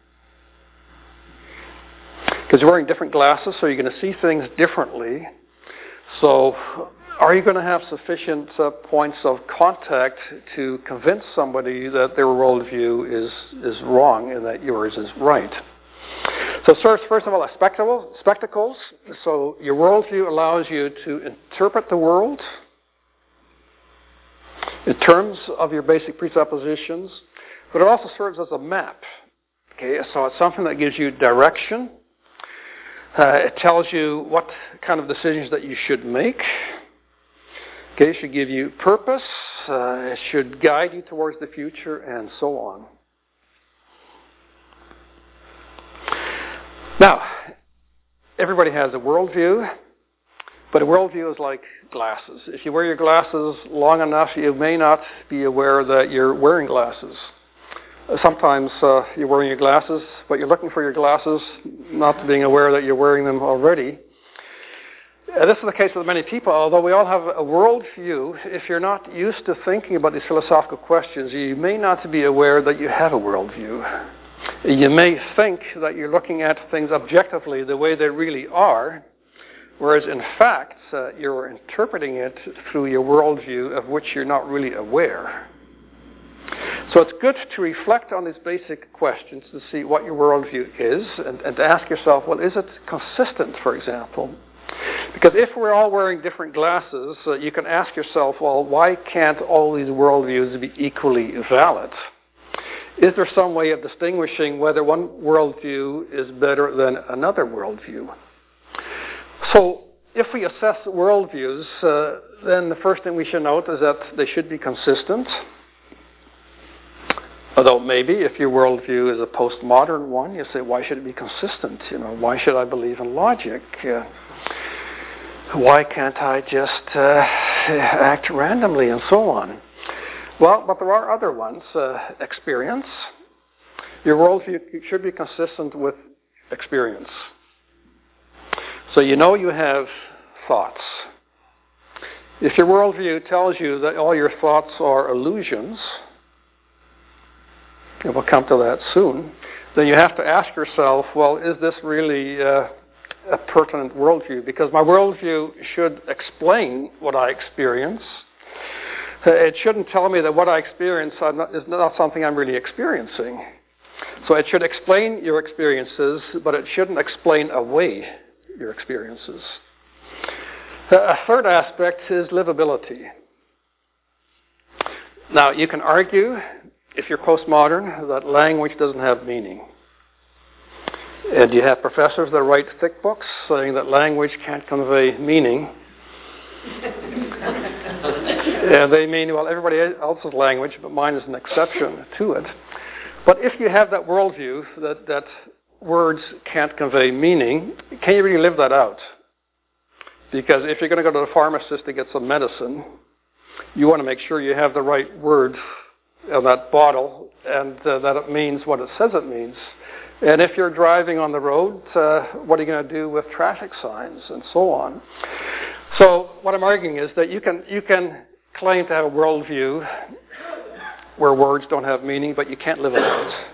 Because you're wearing different glasses, so you're going to see things differently. So are you going to have sufficient uh, points of contact to convince somebody that their worldview is, is wrong and that yours is right? So first, first of all, a spectacle, spectacles. So your worldview allows you to interpret the world in terms of your basic presuppositions, but it also serves as a map. Okay, so it's something that gives you direction. Uh, it tells you what kind of decisions that you should make. Okay, it should give you purpose. Uh, it should guide you towards the future, and so on. Now, everybody has a worldview, but a worldview is like glasses. If you wear your glasses long enough, you may not be aware that you're wearing glasses. Sometimes uh, you're wearing your glasses, but you're looking for your glasses, not being aware that you're wearing them already. Uh, this is the case with many people. Although we all have a worldview, if you're not used to thinking about these philosophical questions, you may not be aware that you have a worldview. You may think that you're looking at things objectively the way they really are, whereas in fact, uh, you're interpreting it through your worldview of which you're not really aware. So it's good to reflect on these basic questions to see what your worldview is and, and to ask yourself, well, is it consistent, for example? Because if we're all wearing different glasses, uh, you can ask yourself, well, why can't all these worldviews be equally valid? Is there some way of distinguishing whether one worldview is better than another worldview? So if we assess worldviews, uh, then the first thing we should note is that they should be consistent. Although maybe if your worldview is a postmodern one, you say, why should it be consistent? You know, why should I believe in logic? Uh, why can't I just uh, act randomly and so on? Well, but there are other ones. Uh, experience. Your worldview should be consistent with experience. So you know you have thoughts. If your worldview tells you that all your thoughts are illusions, and we'll come to that soon, then you have to ask yourself, well, is this really uh, a pertinent worldview? Because my worldview should explain what I experience. It shouldn't tell me that what I experience is not something I'm really experiencing. So it should explain your experiences, but it shouldn't explain away your experiences. A third aspect is livability. Now, you can argue, if you're postmodern, that language doesn't have meaning. And you have professors that write thick books saying that language can't convey meaning. And they mean, well, everybody else's language, but mine is an exception to it. But if you have that worldview that, that words can't convey meaning, can you really live that out? Because if you're going to go to the pharmacist to get some medicine, you want to make sure you have the right words on that bottle and uh, that it means what it says it means. And if you're driving on the road, uh, what are you going to do with traffic signs and so on? So what I'm arguing is that you can you can claim to have a worldview where words don't have meaning, but you can't live it out.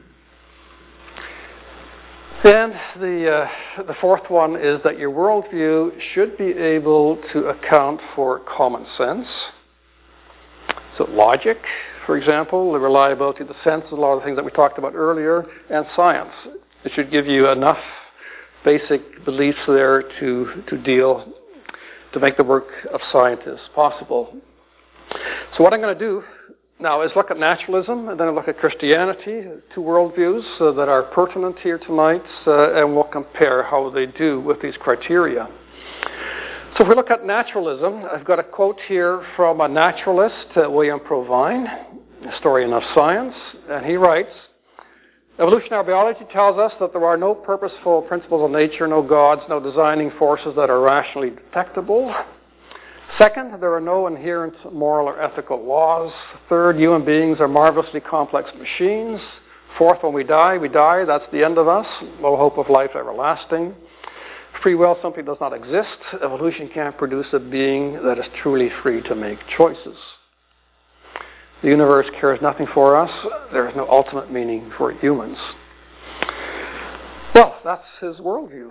And the uh, the fourth one is that your worldview should be able to account for common sense. So logic, for example, the reliability of the sense, a lot of the things that we talked about earlier, and science. It should give you enough basic beliefs there to, to deal, to make the work of scientists possible. So what I'm going to do now is look at naturalism, and then I'll look at Christianity, two worldviews uh, that are pertinent here tonight, uh, and we'll compare how they do with these criteria. So if we look at naturalism, I've got a quote here from a naturalist, uh, William Provine, historian of science, and he writes, evolutionary biology tells us that there are no purposeful principles of nature, no gods, no designing forces that are rationally detectable. Second, there are no inherent moral or ethical laws. Third, human beings are marvelously complex machines. Fourth, when we die, we die. That's the end of us. No hope of life everlasting. Free will simply does not exist. Evolution can't produce a being that is truly free to make choices. The universe cares nothing for us. There is no ultimate meaning for humans. Well, that's his worldview.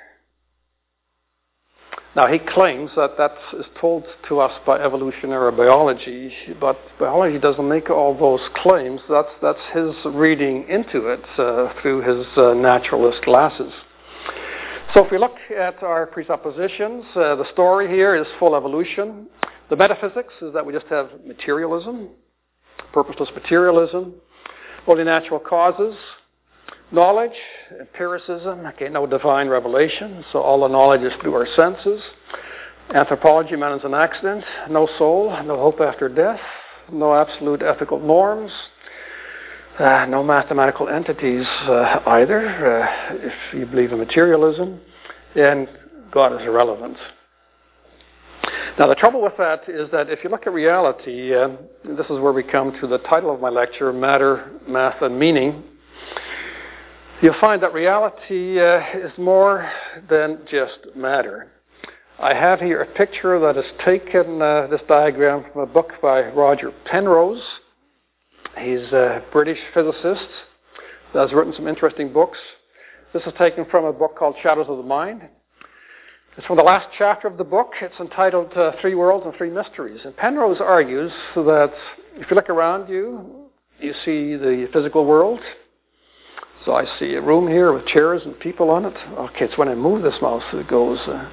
Now, he claims that that is told to us by evolutionary biology, but biology doesn't make all those claims. That's, that's his reading into it uh, through his uh, naturalist glasses. So if we look at our presuppositions, uh, the story here is full evolution. The metaphysics is that we just have materialism, purposeless materialism, only natural causes. Knowledge, empiricism, okay, no divine revelation, so all the knowledge is through our senses. Anthropology, man is an accident, no soul, no hope after death, no absolute ethical norms, uh, no mathematical entities uh, either, uh, if you believe in materialism. and God is irrelevant. Now, the trouble with that is that if you look at reality, uh, this is where we come to the title of my lecture, Matter, Math, and Meaning. You'll find that reality uh, is more than just matter. I have here a picture that is taken, uh, this diagram, from a book by Roger Penrose. He's a British physicist that has written some interesting books. This is taken from a book called Shadows of the Mind. It's from the last chapter of the book. It's entitled uh, Three Worlds and Three Mysteries. And Penrose argues that if you look around you, you see the physical world. So I see a room here with chairs and people on it. Okay, it's when I move this mouse that it goes. Uh,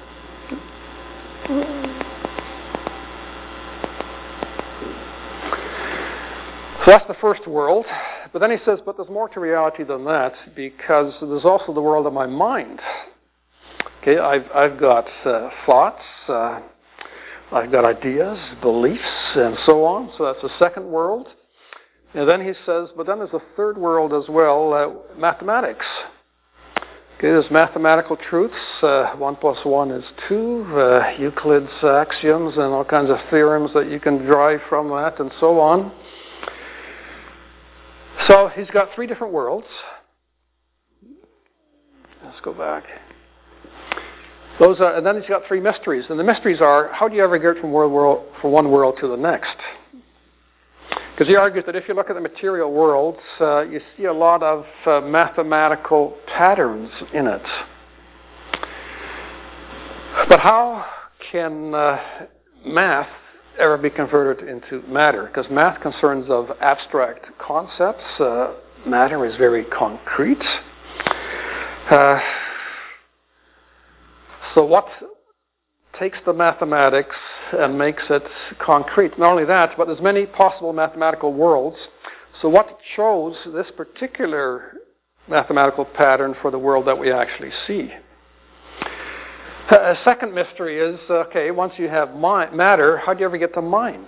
so that's the first world. But then he says, but there's more to reality than that, because there's also the world of my mind. Okay, I've, I've got uh, thoughts, uh, I've got ideas, beliefs, and so on. So that's the second world. And then he says, but then there's a third world as well, uh, mathematics. Okay, there's mathematical truths. Uh, one plus one is two. Uh, Euclid's axioms and all kinds of theorems that you can derive from that, and so on. So he's got three different worlds. Let's go back. Those are, and then he's got three mysteries. And the mysteries are, how do you ever get from, world, world, from one world to the next? Because he argues that if you look at the material world, uh, you see a lot of uh, mathematical patterns in it. But how can uh, math ever be converted into matter? Because math concerns of abstract concepts. Uh, matter is very concrete. Uh, So what takes the mathematics and makes it concrete? Not only that, but there's many possible mathematical worlds. So what chose this particular mathematical pattern for the world that we actually see? A second mystery is, okay, once you have mind, matter, how do you ever get to mind?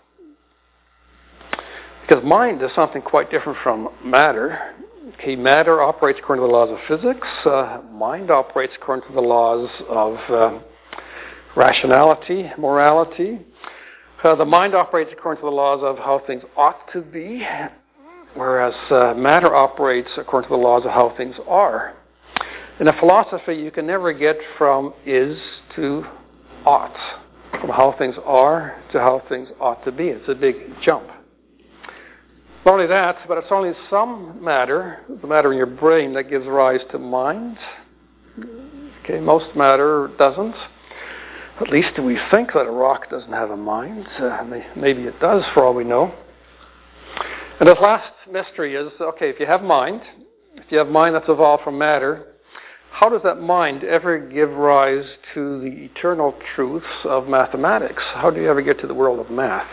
Because mind is something quite different from matter. Okay, matter operates according to the laws of physics. Uh, mind operates according to the laws of uh, rationality, morality. Uh, the mind operates according to the laws of how things ought to be, whereas uh, matter operates according to the laws of how things are. In a philosophy, you can never get from is to ought, from how things are to how things ought to be. It's a big jump. Not only that, but it's only some matter, the matter in your brain, that gives rise to mind. Okay, most matter doesn't. At least we think that a rock doesn't have a mind. Uh, maybe it does, for all we know. And this last mystery is, okay, if you have mind, if you have mind that's evolved from matter, how does that mind ever give rise to the eternal truths of mathematics? How do you ever get to the world of math?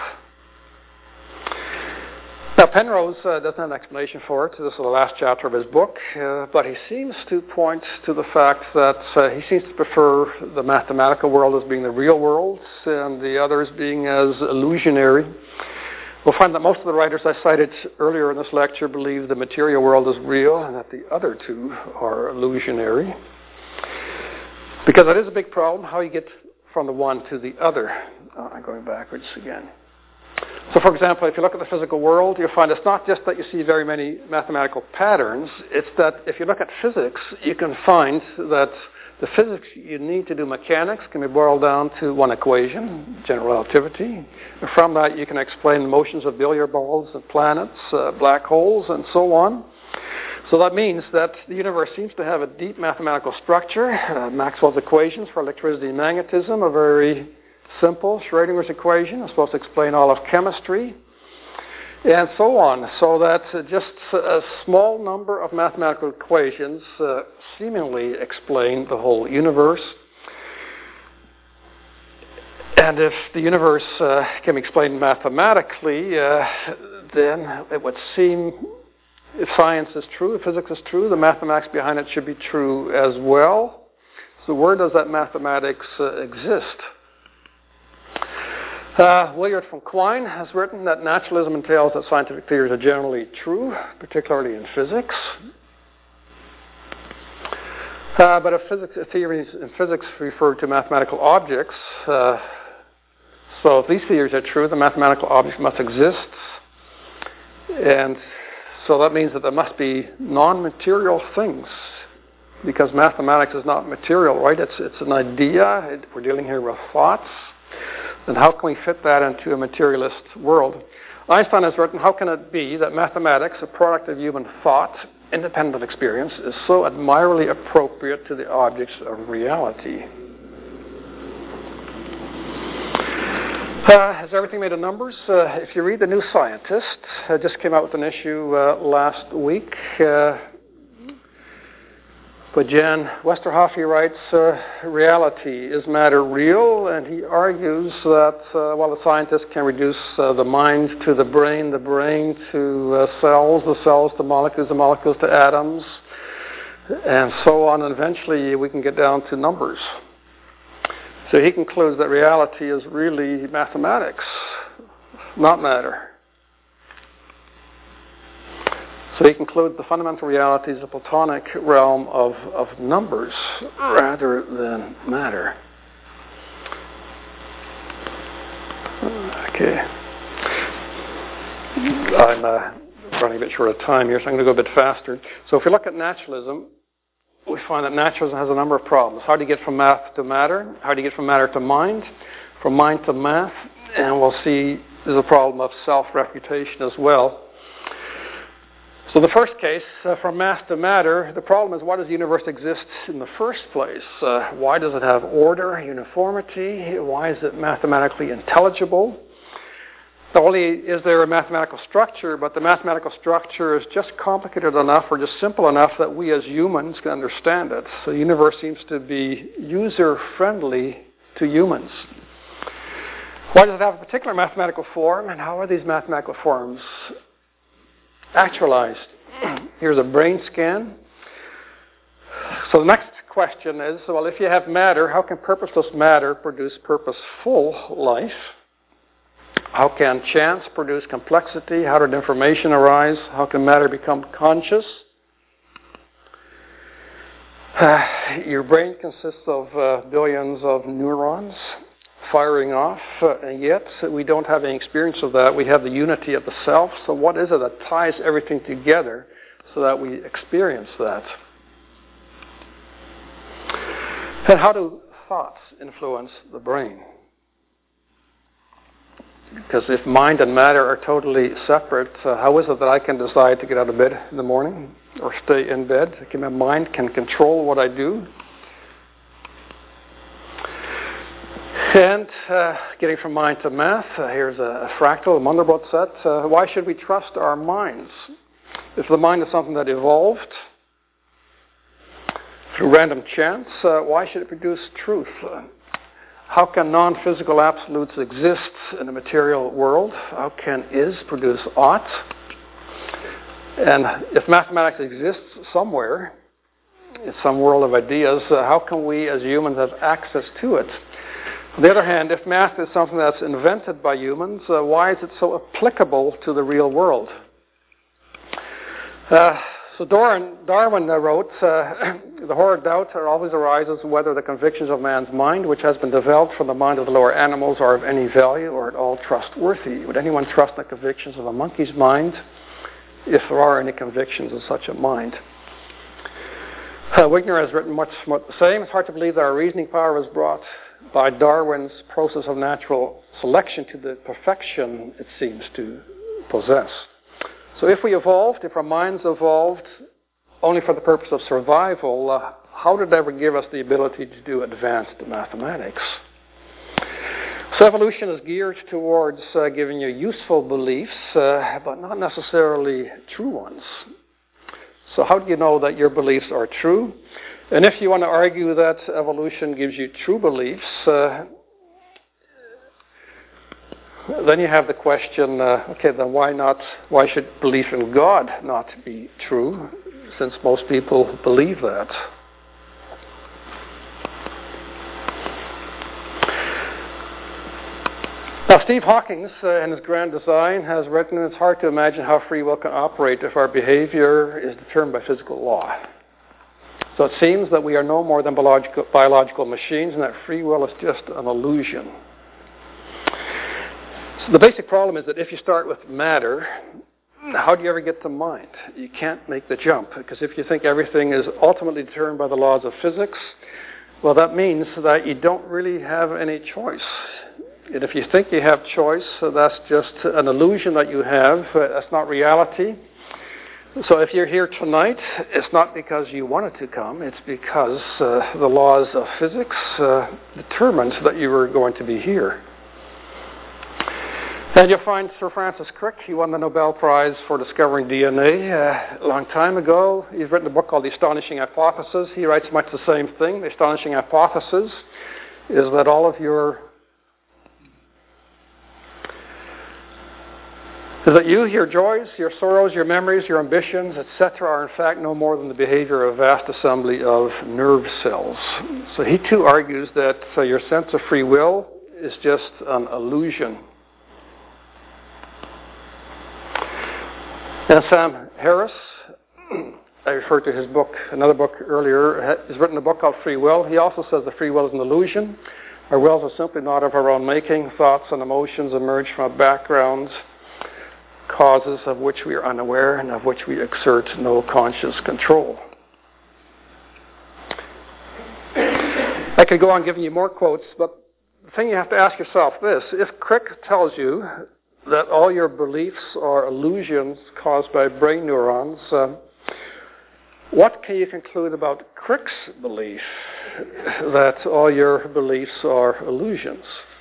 Now, Penrose uh, doesn't have an explanation for it. This is the last chapter of his book, uh, but he seems to point to the fact that uh, he seems to prefer the mathematical world as being the real world and the others being as illusionary. We'll find that most of the writers I cited earlier in this lecture believe the material world is real and that the other two are illusionary. Because it is a big problem how you get from the one to the other. Uh, I'm going backwards again. So, for example, if you look at the physical world, you'll find it's not just that you see very many mathematical patterns, it's that if you look at physics, you can find that the physics you need to do mechanics can be boiled down to one equation, general relativity. And from that, you can explain the motions of billiard balls and planets, uh, black holes, and so on. So that means that the universe seems to have a deep mathematical structure. Uh, Maxwell's equations for electricity and magnetism are very simple. Schrodinger's equation is supposed to explain all of chemistry, and so on. So that uh, just a small number of mathematical equations uh, seemingly explain the whole universe. And if the universe uh, can be explained mathematically, uh, then it would seem, if science is true, if physics is true, the mathematics behind it should be true as well. So where does that mathematics uh, exist? Uh, Willard von Quine has written that naturalism entails that scientific theories are generally true, particularly in physics. Uh, but if physics theories in physics refer to mathematical objects, uh, so if these theories are true, the mathematical object must exist, and so that means that there must be non-material things, because mathematics is not material, right? It's it's an idea. It, we're dealing here with thoughts. And how can we fit that into a materialist world? Einstein has written, how can it be that mathematics, a product of human thought, independent of experience, is so admirably appropriate to the objects of reality? Uh, is everything made of numbers? Uh, if you read The New Scientist, it just came out with an issue uh, last week. Uh, but Jan Westerhoff, writes, uh, reality, is matter real? And he argues that uh, while the scientist can reduce uh, the mind to the brain, the brain to uh, cells, the cells to molecules, the molecules to atoms, and so on, and eventually we can get down to numbers. So he concludes that reality is really mathematics, not matter. So he concludes the fundamental reality is a Platonic realm of, of numbers rather than matter. Okay. I'm uh, running a bit short of time here, so I'm going to go a bit faster. So if we look at naturalism, we find that naturalism has a number of problems. How do you get from math to matter? How do you get from matter to mind? From mind to math? And we'll see there's a problem of self-refutation as well. So the first case, uh, from math to matter, the problem is, why does the universe exist in the first place? Uh, why does it have order, uniformity? Why is it mathematically intelligible? Not only is there a mathematical structure, but the mathematical structure is just complicated enough or just simple enough that we as humans can understand it. So the universe seems to be user-friendly to humans. Why does it have a particular mathematical form, and how are these mathematical forms actualized? Here's a brain scan. So the next question is, well, if you have matter, how can purposeless matter produce purposeful life? How can chance produce complexity? How did information arise? How can matter become conscious? Uh, your brain consists of uh, billions of neurons firing off, uh, and yet we don't have any experience of that. We have the unity of the self. So what is it that ties everything together so that we experience that? And how do thoughts influence the brain? Because if mind and matter are totally separate, uh, how is it that I can decide to get out of bed in the morning or stay in bed? My mind can control what I do. And uh, getting from mind to math, uh, here's a, a fractal, a Mandelbrot set. Uh, why should we trust our minds? If the mind is something that evolved through random chance, uh, why should it produce truth? Uh, how can non-physical absolutes exist in a material world? How can is produce ought? And if mathematics exists somewhere, in some world of ideas, uh, how can we as humans have access to it? On the other hand, if math is something that's invented by humans, uh, why is it so applicable to the real world? Uh, so Darwin, Darwin uh, wrote, uh, the horror of doubt always arises whether the convictions of man's mind, which has been developed from the mind of the lower animals, are of any value or at all trustworthy. Would anyone trust the convictions of a monkey's mind if there are any convictions in such a mind? Uh, Wigner has written much, much the same. It's hard to believe that our reasoning power was brought by Darwin's process of natural selection to the perfection it seems to possess. So if we evolved, if our minds evolved only for the purpose of survival, uh, how did it ever give us the ability to do advanced mathematics? So evolution is geared towards uh, giving you useful beliefs, uh, but not necessarily true ones. So how do you know that your beliefs are true? And if you want to argue that evolution gives you true beliefs, uh, then you have the question, uh, okay, then why not, why should belief in God not be true, since most people believe that? Now, Steve Hawking, uh, in his Grand Design, has written, it's hard to imagine how free will can operate if our behavior is determined by physical law. So it seems that we are no more than biological, biological machines, and that free will is just an illusion. So the basic problem is that if you start with matter, how do you ever get to mind? You can't make the jump, because if you think everything is ultimately determined by the laws of physics, well, that means that you don't really have any choice. And if you think you have choice, so that's just an illusion that you have. That's not reality. So if you're here tonight, it's not because you wanted to come. It's because uh, the laws of physics uh, determined that you were going to be here. And you'll find Sir Francis Crick, he won the Nobel Prize for discovering D N A uh, a long time ago. He's written a book called The Astonishing Hypothesis. He writes much the same thing. The astonishing hypothesis is that all of your is that you, your joys, your sorrows, your memories, your ambitions, et cetera, are in fact no more than the behavior of a vast assembly of nerve cells. So he too argues that uh, your sense of free will is just an illusion. And Sam Harris, I referred to his book, another book earlier, has written a book called Free Will. He also says that free will is an illusion. Our wills are simply not of our own making. Thoughts and emotions emerge from a background, causes of which we are unaware and of which we exert no conscious control. I could go on giving you more quotes, but the thing you have to ask yourself this: if Crick tells you that all your beliefs are illusions caused by brain neurons, uh, what can you conclude about Crick's belief that all your beliefs are illusions?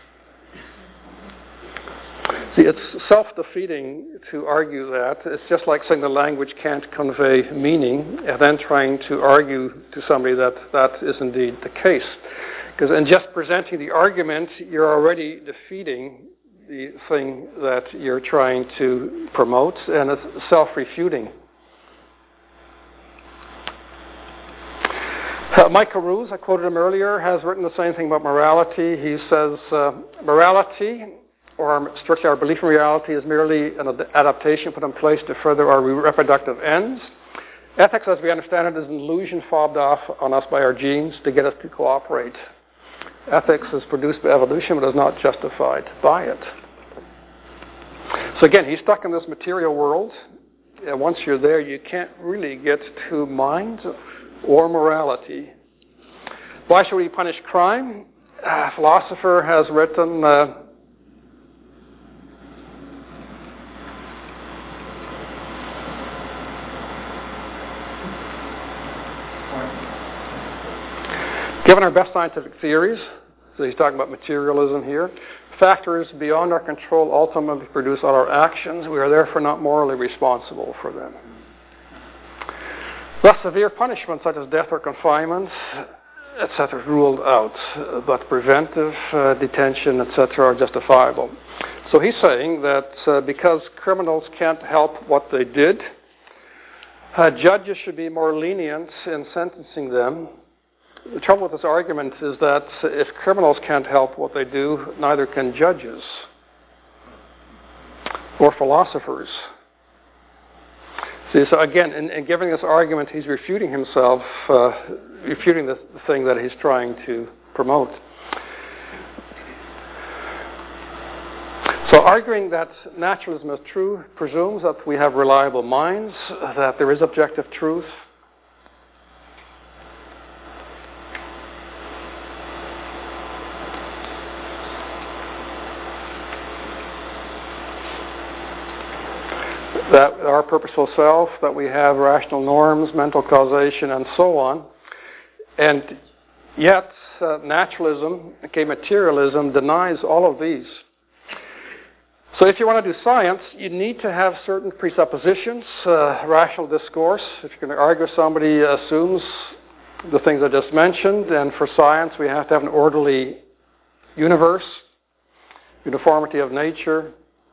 See, it's self-defeating to argue that. It's just like saying the language can't convey meaning and then trying to argue to somebody that that is indeed the case. Because in just presenting the argument, you're already defeating the thing that you're trying to promote, and it's self-refuting. Uh, Michael Ruse, I quoted him earlier, has written the same thing about morality. He says, uh, morality, or strictly our belief in reality, is merely an adaptation put in place to further our reproductive ends. Ethics, as we understand it, is an illusion fobbed off on us by our genes to get us to cooperate. Ethics is produced by evolution, but is not justified by it. So again, he's stuck in this material world. And once you're there, you can't really get to mind or morality. Why should we punish crime? A philosopher has written, uh, given our best scientific theories, so he's talking about materialism here, factors beyond our control ultimately produce all our actions. We are therefore not morally responsible for them. Thus, severe punishment such as death or confinement, et cetera, is ruled out, but preventive uh, detention, et cetera, are justifiable. So he's saying that uh, because criminals can't help what they did, uh, judges should be more lenient in sentencing them. The trouble with this argument is that if criminals can't help what they do, neither can judges or philosophers. See, so again, in, in giving this argument, he's refuting himself, uh, refuting the, the thing that he's trying to promote. So arguing that naturalism is true presumes that we have reliable minds, that there is objective truth, that our purposeful self, that we have rational norms, mental causation, and so on. And yet, uh, naturalism, okay, materialism, denies all of these. So if you want to do science, you need to have certain presuppositions, uh, rational discourse. If you're going to argue, somebody assumes the things I just mentioned, and for science, we have to have an orderly universe, uniformity of nature,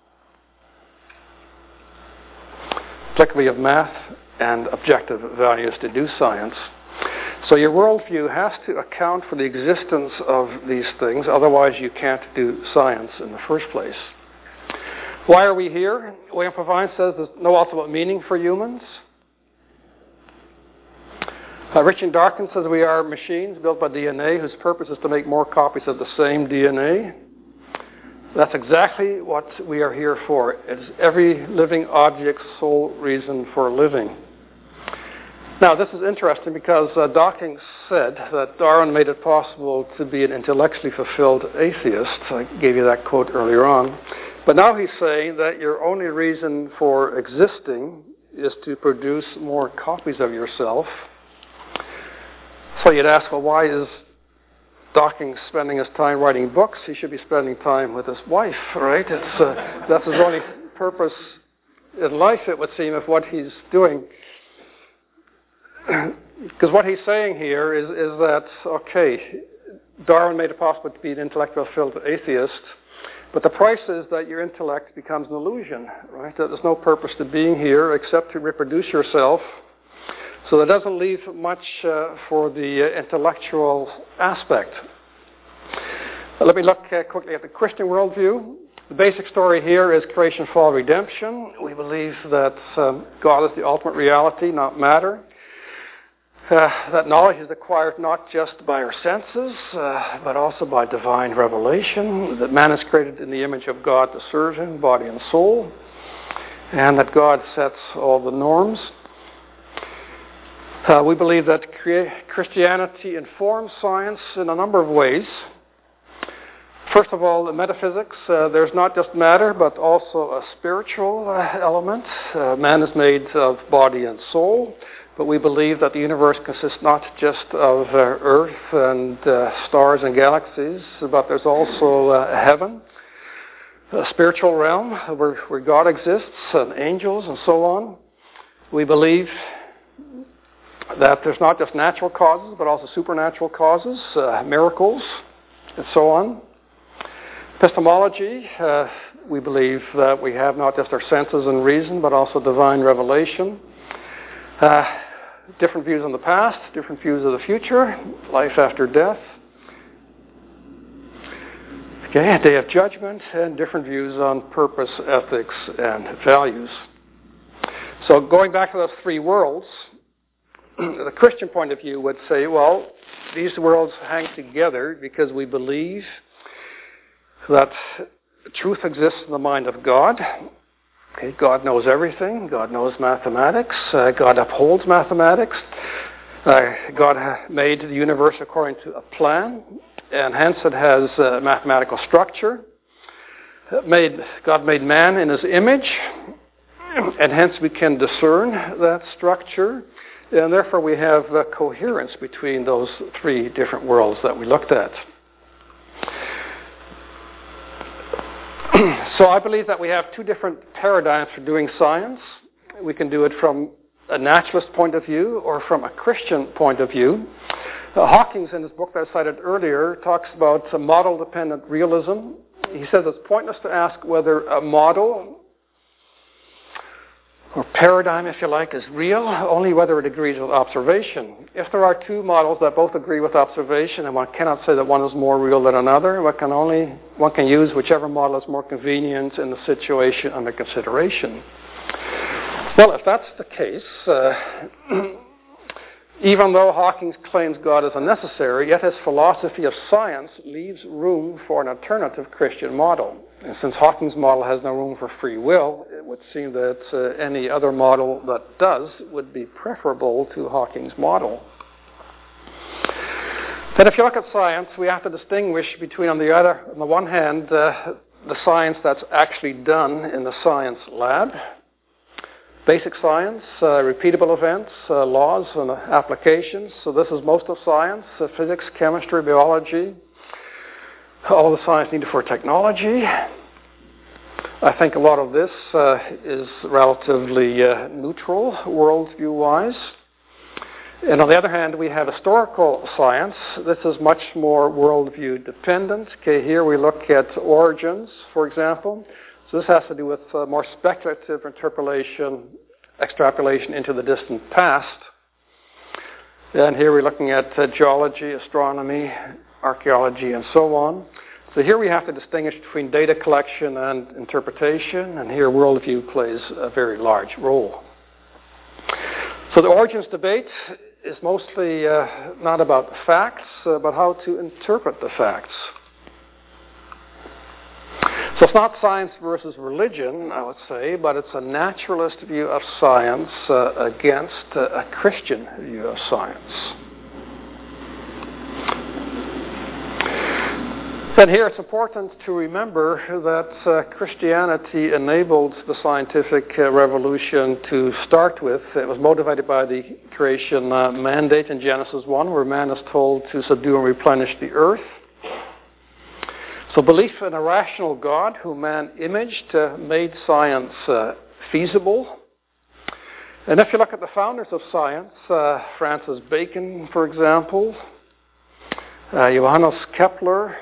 applicability of math, and objective values to do science. So your worldview has to account for the existence of these things, otherwise you can't do science in the first place. Why are we here? William Provine says there's no ultimate meaning for humans. Uh, Richard Dawkins says we are machines built by D N A whose purpose is to make more copies of the same D N A. That's exactly what we are here for. It's every living object's sole reason for living. Now, this is interesting because uh, Dawkins said that Darwin made it possible to be an intellectually fulfilled atheist. I gave you that quote earlier on. But now he's saying that your only reason for existing is to produce more copies of yourself. So you'd ask, well, why is Dawkins spending his time writing books? He should be spending time with his wife, right? It's, uh, that's his only purpose in life, it would seem, if what he's doing. Because what he's saying here is, is that, okay, Darwin made it possible to be an intellectually fulfilled atheist, but the price is that your intellect becomes an illusion, right? That there's no purpose to being here except to reproduce yourself. So that doesn't leave much uh, for the uh, intellectual aspect. Uh, let me look uh, quickly at the Christian worldview. The basic story here is creation, fall, redemption. We believe that um, God is the ultimate reality, not matter. Uh, that knowledge is acquired not just by our senses, uh, but also by divine revelation. That man is created in the image of God to serve him, body and soul. And that God sets all the norms. Uh, we believe that Christianity informs science in a number of ways. First of all, the metaphysics. Uh, there's not just matter, but also a spiritual uh, element. Uh, man is made of body and soul, but we believe that the universe consists not just of uh, Earth and uh, stars and galaxies, but there's also uh, heaven, a spiritual realm where, where God exists, and angels and so on. We believe that there's not just natural causes, but also supernatural causes, uh, miracles, and so on. Epistemology, uh, we believe that we have not just our senses and reason, but also divine revelation. Uh, different views on the past, different views of the future, life after death. Okay, a day of judgment, and different views on purpose, ethics, and values. So going back to those three worlds, the Christian point of view would say, well, these worlds hang together because we believe that truth exists in the mind of God. Okay, God knows everything. God knows mathematics. Uh, God upholds mathematics. Uh, God made the universe according to a plan, and hence it has a mathematical structure. It made, God made man in his image, and hence we can discern that structure. And therefore we have a coherence between those three different worlds that we looked at. So I believe that we have two different paradigms for doing science. We can do it from a naturalist point of view or from a Christian point of view. Uh, Hawkins, in his book that I cited earlier, talks about uh, model-dependent realism. He says it's pointless to ask whether a model or paradigm, if you like, is real, only whether it agrees with observation. If there are two models that both agree with observation, and one cannot say that one is more real than another, one can only one can use whichever model is more convenient in the situation under consideration. Well, if that's the case, uh, even though Hawkins claims God is unnecessary, yet his philosophy of science leaves room for an alternative Christian model. And since Hawkins' model has no room for free will, it would seem that uh, any other model that does would be preferable to Hawkins' model. Then if you look at science, we have to distinguish between, on the other, on the one hand, uh, the science that's actually done in the science lab, basic science, uh, repeatable events, uh, laws and applications. So this is most of science, uh, physics, chemistry, biology, all the science needed for technology. I think a lot of this uh, is relatively uh, neutral worldview-wise. And on the other hand, we have historical science. This is much more worldview dependent. Okay, here we look at origins, for example. So this has to do with uh, more speculative interpolation, extrapolation into the distant past. And here we're looking at uh, geology, astronomy, archaeology, and so on. So here we have to distinguish between data collection and interpretation, and here worldview plays a very large role. So the origins debate is mostly uh, not about the facts, uh, but how to interpret the facts. So it's not science versus religion, I would say, but it's a naturalist view of science uh, against uh, a Christian view of science. And here it's important to remember that uh, Christianity enabled the scientific uh, revolution to start with. It was motivated by the creation uh, mandate in Genesis one, where man is told to subdue and replenish the earth. So belief in a rational God who man imaged uh, made science uh, feasible. And if you look at the founders of science, uh, Francis Bacon, for example, uh, Johannes Kepler,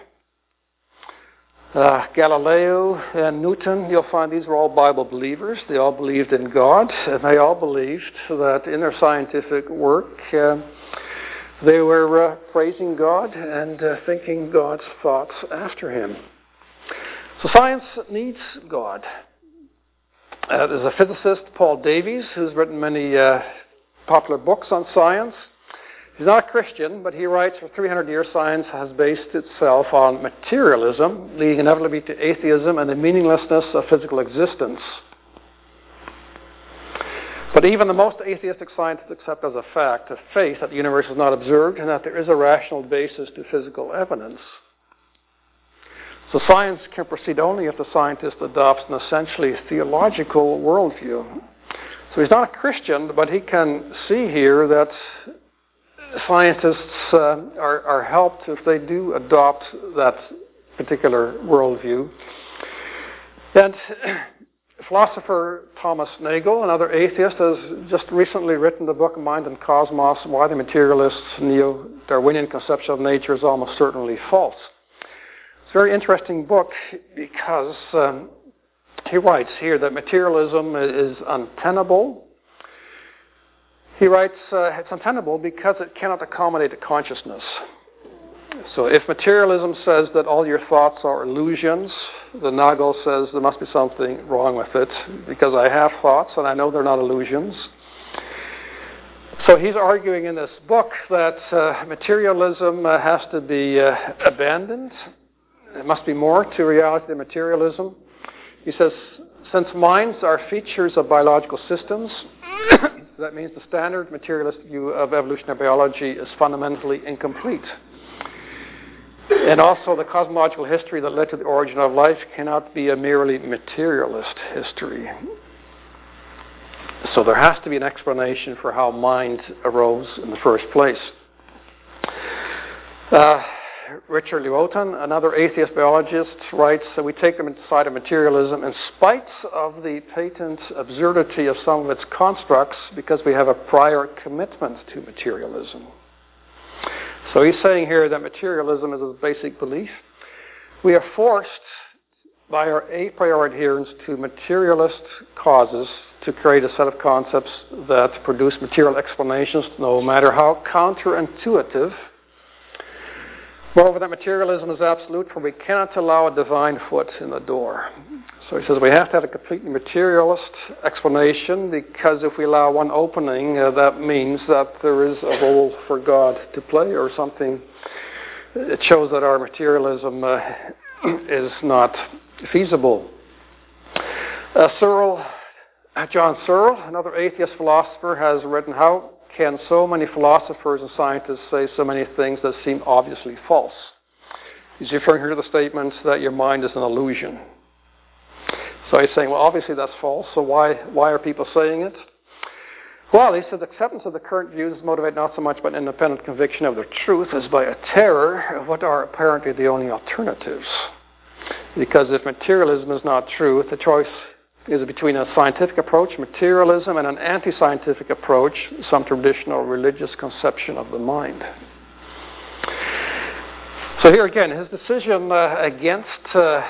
uh, Galileo, and Newton, you'll find these were all Bible believers. They all believed in God, and they all believed that in their scientific work, uh, they were uh, praising God and uh, thinking God's thoughts after him. So science needs God. Uh, there's a physicist, Paul Davies, who's written many uh, popular books on science. He's not a Christian, but he writes, for three hundred years, science has based itself on materialism, leading inevitably to atheism and the meaninglessness of physical existence. But even the most atheistic scientists accept as a fact, a faith that the universe is not observed and that there is a rational basis to physical evidence. So science can proceed only if the scientist adopts an essentially theological worldview. So he's not a Christian, but he can see here that scientists uh, are, are helped if they do adopt that particular worldview. And philosopher Thomas Nagel, another atheist, has just recently written the book Mind and Cosmos, Why the Materialist's Neo-Darwinian Conception of Nature is Almost Certainly False. It's a very interesting book because um, he writes here that materialism is untenable. He writes uh, it's untenable because it cannot accommodate a consciousness. So if materialism says that all your thoughts are illusions, the Nagel says there must be something wrong with it because I have thoughts and I know they're not illusions. So he's arguing in this book that uh, materialism uh, has to be uh, abandoned. There must be more to reality than materialism. He says, since minds are features of biological systems, that means the standard materialist view of evolutionary biology is fundamentally incomplete. And also the cosmological history that led to the origin of life cannot be a merely materialist history. So there has to be an explanation for how mind arose in the first place. Uh, Richard Lewontin, another atheist biologist, writes that we take the side of materialism in spite of the patent absurdity of some of its constructs because we have a prior commitment to materialism. So he's saying here that materialism is a basic belief. We are forced by our a priori adherence to materialist causes to create a set of concepts that produce material explanations, no matter how counterintuitive. Moreover, that materialism is absolute, for we cannot allow a divine foot in the door. So he says we have to have a completely materialist explanation, because if we allow one opening, uh, that means that there is a role for God to play or something. It shows that our materialism uh, is not feasible. Uh, Searle, John Searle, another atheist philosopher, has written, how can so many philosophers and scientists say so many things that seem obviously false? He's referring here to the statement that your mind is an illusion. So he's saying, well, obviously that's false, so why why are people saying it? Well, he says acceptance of the current views is motivated not so much by an independent conviction of their truth as by a terror of what are apparently the only alternatives. Because if materialism is not true, the choice is between a scientific approach, materialism, and an anti-scientific approach, some traditional religious conception of the mind. So here again, his decision uh, against uh,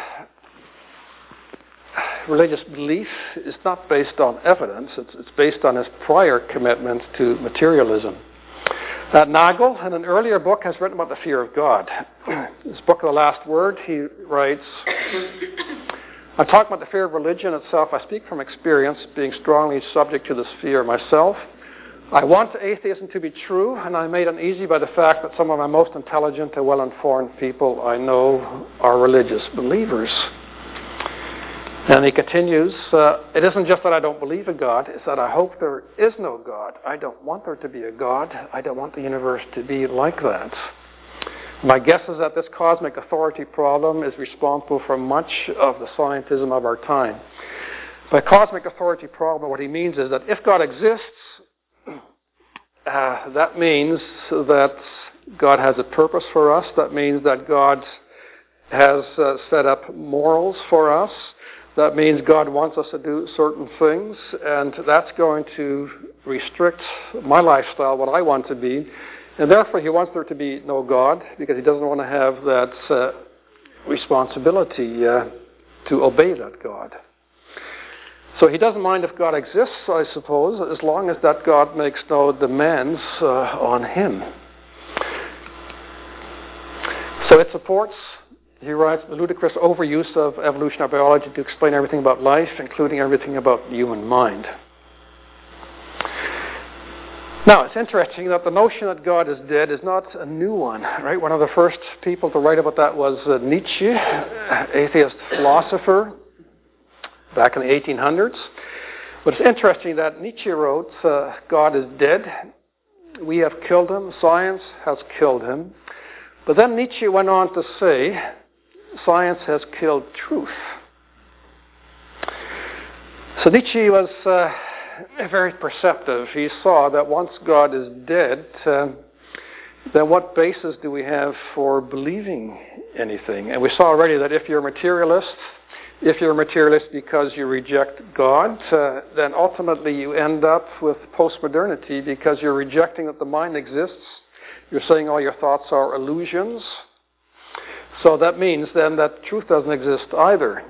religious belief is not based on evidence. It's, it's based on his prior commitment to materialism. Uh, Nagel, in an earlier book, has written about the fear of God. His book, The Last Word, he writes, I'm talking about the fear of religion itself. I speak from experience, being strongly subject to this fear myself. I want atheism to be true, and I'm made uneasy by the fact that some of my most intelligent and well-informed people I know are religious believers. And he continues, uh, it isn't just that I don't believe in God, it's that I hope there is no God. I don't want there to be a God. I don't want the universe to be like that. My guess is that this cosmic authority problem is responsible for much of the scientism of our time. By cosmic authority problem, what he means is that if God exists, uh, that means that God has a purpose for us. That means that God has uh, set up morals for us. That means God wants us to do certain things, and that's going to restrict my lifestyle, what I want to be. And therefore, he wants there to be no God, because he doesn't want to have that uh, responsibility uh, to obey that God. So he doesn't mind if God exists, I suppose, as long as that God makes no demands uh, on him. So it supports, he writes, the ludicrous overuse of evolutionary biology to explain everything about life, including everything about the human mind. Now, it's interesting that the notion that God is dead is not a new one, right? One of the first people to write about that was uh, Nietzsche, atheist philosopher, back in the eighteen hundreds. But it's interesting that Nietzsche wrote, uh, God is dead, we have killed him, science has killed him. But then Nietzsche went on to say, science has killed truth. So Nietzsche was uh, very perceptive. He saw that once God is dead, uh, then what basis do we have for believing anything? And we saw already that if you're a materialist, if you're a materialist because you reject God, uh, then ultimately you end up with postmodernity because you're rejecting that the mind exists. You're saying all your thoughts are illusions. So that means then that truth doesn't exist either.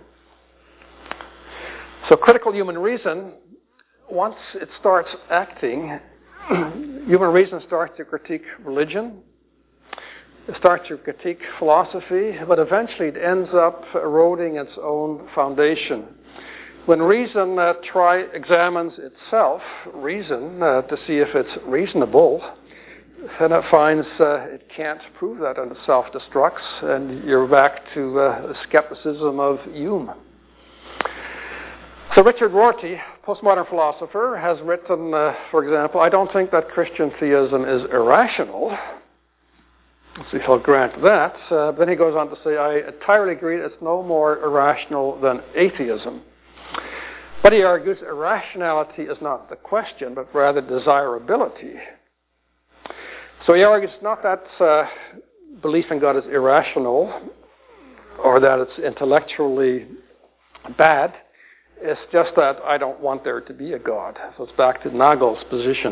So critical human reason, once it starts acting, human reason starts to critique religion, it starts to critique philosophy, but eventually it ends up eroding its own foundation. When reason uh, try examines itself, reason, uh, to see if it's reasonable, then it finds uh, it can't prove that, and it self-destructs, and you're back to uh, the skepticism of Hume. So Richard Rorty, postmodern philosopher, has written, uh, for example, I don't think that Christian theism is irrational. So he'll grant that. Uh, then he goes on to say, I entirely agree it's no more irrational than atheism. But he argues irrationality is not the question, but rather desirability. So he argues not that uh, belief in God is irrational or that it's intellectually bad. It's just that I don't want there to be a God. So it's back to Nagel's position.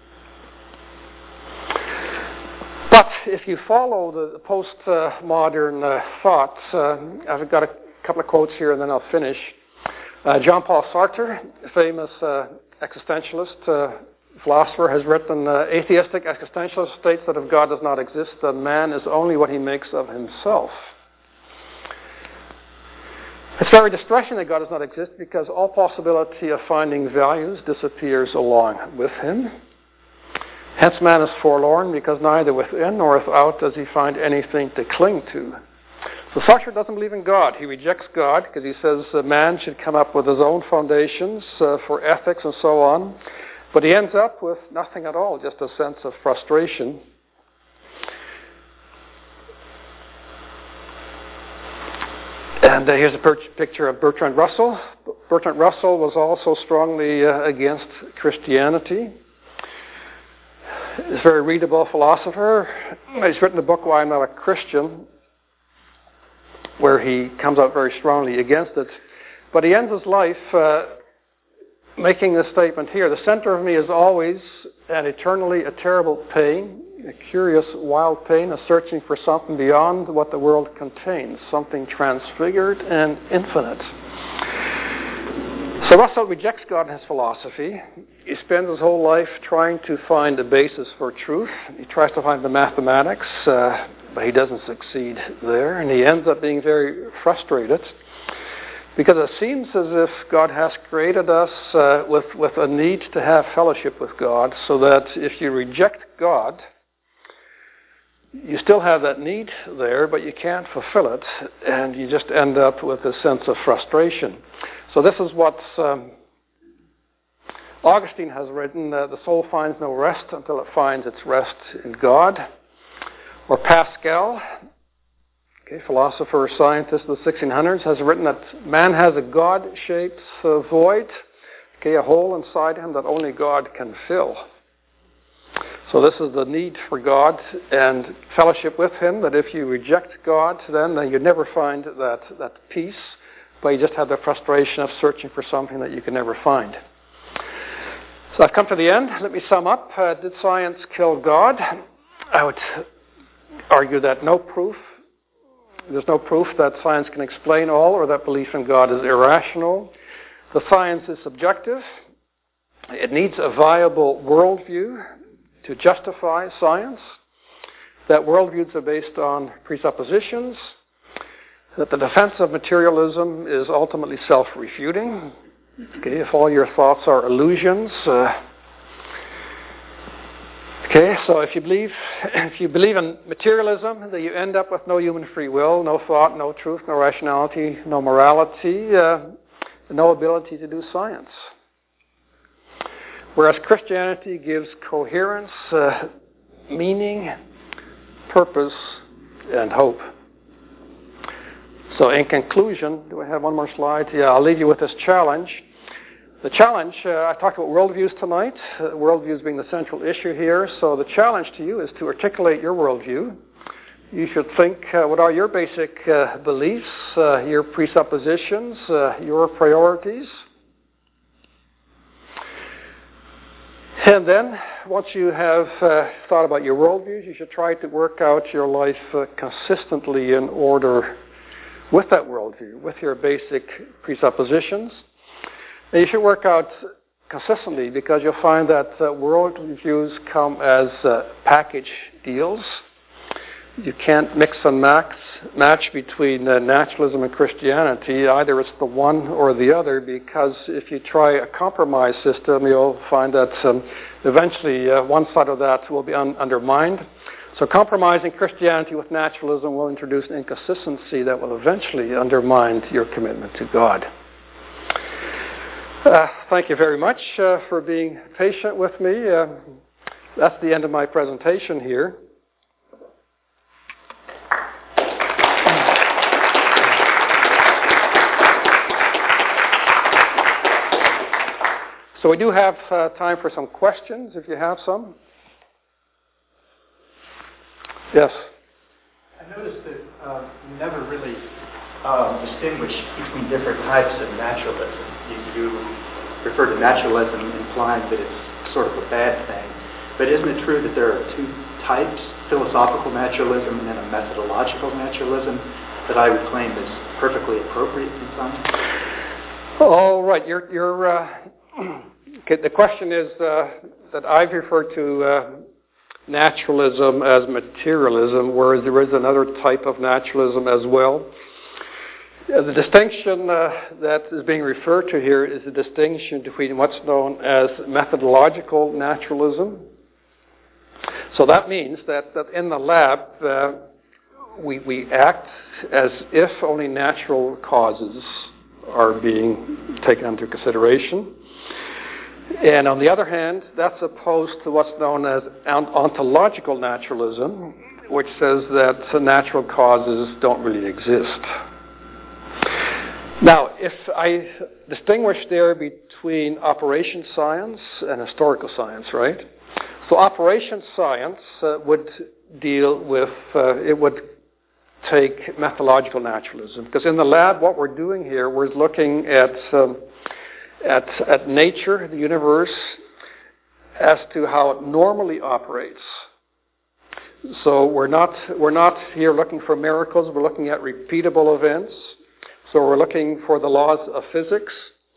But if you follow the post-modern uh, thought, uh, I've got a couple of quotes here and then I'll finish. Uh, Jean-Paul Sartre, famous uh, existentialist uh, philosopher, has written, uh, atheistic existentialist states that if God does not exist, then man is only what he makes of himself. It's very distressing that God does not exist because all possibility of finding values disappears along with him. Hence man is forlorn because neither within nor without does he find anything to cling to. So Sartre doesn't believe in God. He rejects God because he says uh, man should come up with his own foundations uh, for ethics and so on. But he ends up with nothing at all, just a sense of frustration. And uh, here's a per- picture of Bertrand Russell. Bertrand Russell was also strongly uh, against Christianity. He's a very readable philosopher. He's written a book, Why I'm Not a Christian, where he comes out very strongly against it. But he ends his life uh, making this statement here. The center of me is always and eternally a terrible pain, a curious, wild pain, a searching for something beyond what the world contains, something transfigured and infinite. So Russell rejects God in his philosophy. He spends his whole life trying to find a basis for truth. He tries to find the mathematics, uh, but he doesn't succeed there, and he ends up being very frustrated. Because it seems as if God has created us uh, with, with a need to have fellowship with God, so that if you reject God, you still have that need there, but you can't fulfill it, and you just end up with a sense of frustration. So this is what um, Augustine has written, uh, the soul finds no rest until it finds its rest in God. Or Pascal, okay, philosopher, scientist of the sixteen hundreds, has written that man has a God-shaped uh, void, okay, a hole inside him that only God can fill. So this is the need for God and fellowship with Him, that if you reject God, then, then you never find that, that peace, but you just have the frustration of searching for something that you can never find. So I've come to the end. Let me sum up. Uh, did science kill God? I would argue that no proof, there's no proof that science can explain all, or that belief in God is irrational. The science is subjective. It needs a viable worldview to justify science. That worldviews are based on presuppositions. That the defense of materialism is ultimately self-refuting. Okay, if all your thoughts are illusions. Uh, okay, so if you believe, if you believe in materialism, then you end up with no human free will, no thought, no truth, no rationality, no morality, uh, no ability to do science. Whereas Christianity gives coherence, uh, meaning, purpose, and hope. So in conclusion, do I have one more slide? Yeah, I'll leave you with this challenge. The challenge, uh, I talked about worldviews tonight, uh, worldviews being the central issue here. So the challenge to you is to articulate your worldview. You should think, uh, what are your basic uh, beliefs, uh, your presuppositions, uh, your priorities? And then, once you have uh, thought about your worldviews, you should try to work out your life uh, consistently in order with that worldview, with your basic presuppositions. And you should work out consistently, because you'll find that uh, worldviews come as uh, package deals. You can't mix and max, match between uh, naturalism and Christianity. Either it's the one or the other, because if you try a compromise system, you'll find that um, eventually uh, one side of that will be un- undermined. So compromising Christianity with naturalism will introduce an inconsistency that will eventually undermine your commitment to God. Uh, thank you very much uh, for being patient with me. Uh, that's the end of my presentation here. So we do have uh, time for some questions, if you have some. Yes? I noticed that uh, you never really uh, distinguish between different types of naturalism. You, you refer to naturalism implying that it's sort of a bad thing. But isn't it true that there are two types, philosophical naturalism and then a methodological naturalism, that I would claim is perfectly appropriate in science? All right. You're... you're uh, Okay, the question is uh, that I've referred to uh, naturalism as materialism, whereas there is another type of naturalism as well. Uh, the distinction uh, that is being referred to here is the distinction between what's known as methodological naturalism. So that means that, that in the lab, uh, we, we act as if only natural causes are being taken into consideration. And on the other hand, that's opposed to what's known as ontological naturalism, which says that natural causes don't really exist. Now, if I distinguish there between operation science and historical science, right? So operation science uh, would deal with, uh, it would take methodological naturalism. Because in the lab, what we're doing here, we're looking at... Um, At, at nature, the universe, as to how it normally operates. So we're not we're not here looking for miracles. We're looking at repeatable events. So we're looking for the laws of physics.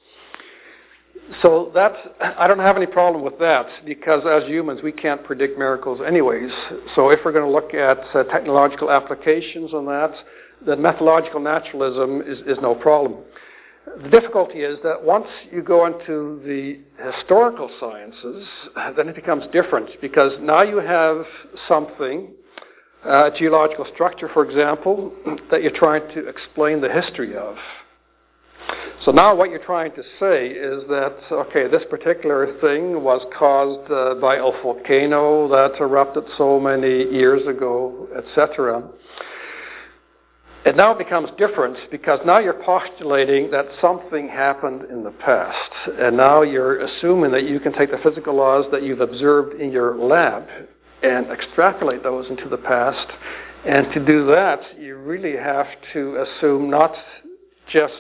So that I don't have any problem with that, because as humans we can't predict miracles anyways. So if we're going to look at uh, technological applications on that, then methodological naturalism is, is no problem. The difficulty is that once you go into the historical sciences, then it becomes different, because now you have something, uh, geological structure, for example, that you're trying to explain the history of. So now what you're trying to say is that, okay, this particular thing was caused uh, by a volcano that erupted so many years ago, et cetera. It now becomes different because now you're postulating that something happened in the past. And now you're assuming that you can take the physical laws that you've observed in your lab and extrapolate those into the past. And to do that, you really have to assume not just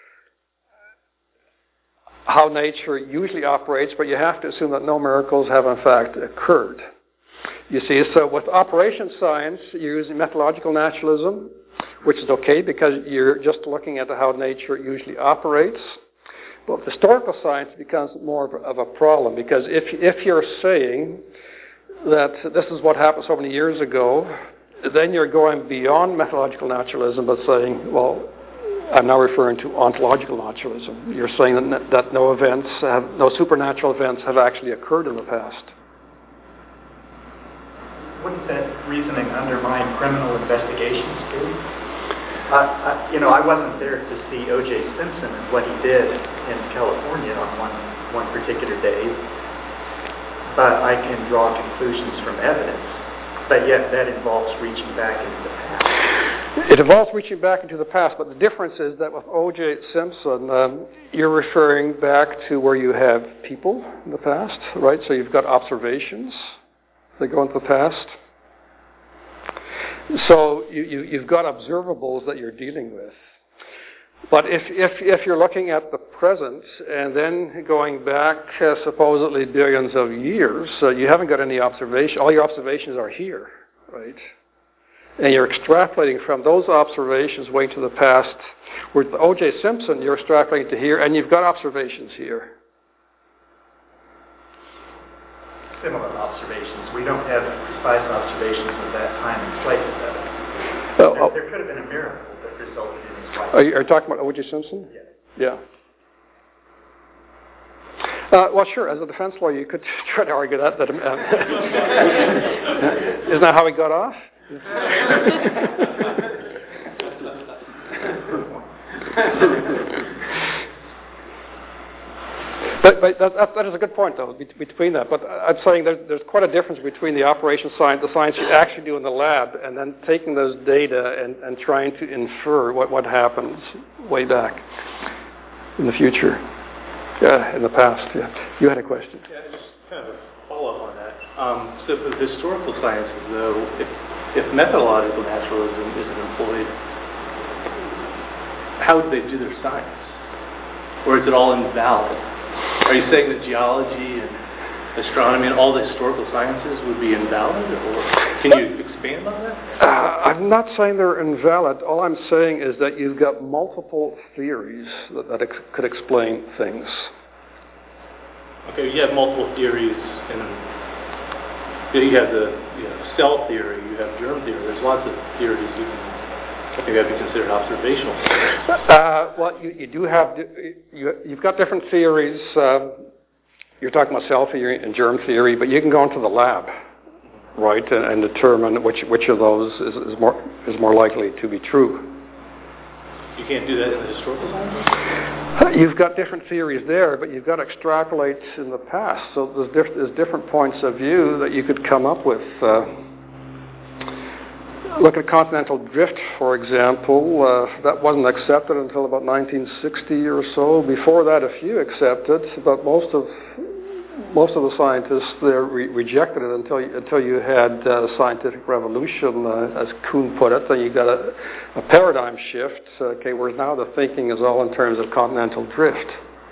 how nature usually operates, but you have to assume that no miracles have in fact occurred. You see, so with operation science, you're using methodological naturalism, which is okay because you're just looking at how nature usually operates. But with historical science, it becomes more of a problem, because if if you're saying that this is what happened so many years ago, then you're going beyond methodological naturalism, but saying, well, I'm now referring to ontological naturalism. You're saying that, that no events, have, no supernatural events have actually occurred in the past. Wouldn't that reasoning undermine criminal investigations too? Uh, I, you know, I wasn't there to see O J Simpson and what he did in California on one, one particular day, but I can draw conclusions from evidence. But yet that involves reaching back into the past. It involves reaching back into the past, but the difference is that with O J Simpson, um, you're referring back to where you have people in the past, right? So you've got observations that go into the past. So you, you, you've got observables that you're dealing with. But if, if, if you're looking at the present and then going back uh, supposedly billions of years, uh, you haven't got any observation. All your observations are here, right? And you're extrapolating from those observations way to the past. With O J Simpson, you're extrapolating to here, and you've got observations here. Similar observations. We don't have precise observations of that time and place of it. Oh, there, oh. there could have been a miracle that resulted in his life. Are you, are you talking about O J Simpson? Yeah. Yeah. Uh, well, sure. As a defense lawyer, you could try to argue that. that um, isn't that how he got off? But, but that, that is a good point, though, between that. But I'm saying there's, there's quite a difference between the operation science, the science you actually do in the lab, and then taking those data and, and trying to infer what, what happens way back in the future, uh, in the past. Yeah. You had a question. Yeah, just kind of a follow-up on that. Um, so for the historical sciences, though, if, if methodological naturalism isn't employed, how would they do their science? Or is it all invalid? Are you saying that geology and astronomy and all the historical seyences would be invalid? Or can you expand on that? Uh, I'm not saying they're invalid. All I'm saying is that you've got multiple theories that, that ex- could explain things. Okay, you have multiple theories, and you have the you know, cell theory, you have germ theory. There's lots of theories you can. I think that'd be considered observational. Uh, well, you, you do have, you, you've got different theories. Uh, you're talking about cell theory and germ theory, but you can go into the lab, right, and, and determine which which of those is, is more is more likely to be true. You can't do that in the historical sciences? You've got different theories there, but you've got to extrapolate in the past. So there's, diff- there's different points of view that you could come up with. Uh, Look at continental drift, for example. Uh, that wasn't accepted until about nineteen sixty or so. Before that, a few accepted, but most of most of the scientists there re- rejected it until you, until you had uh, scientific revolution, uh, as Kuhn put it. Then you got a, a paradigm shift. Okay, where now the thinking is all in terms of continental drift.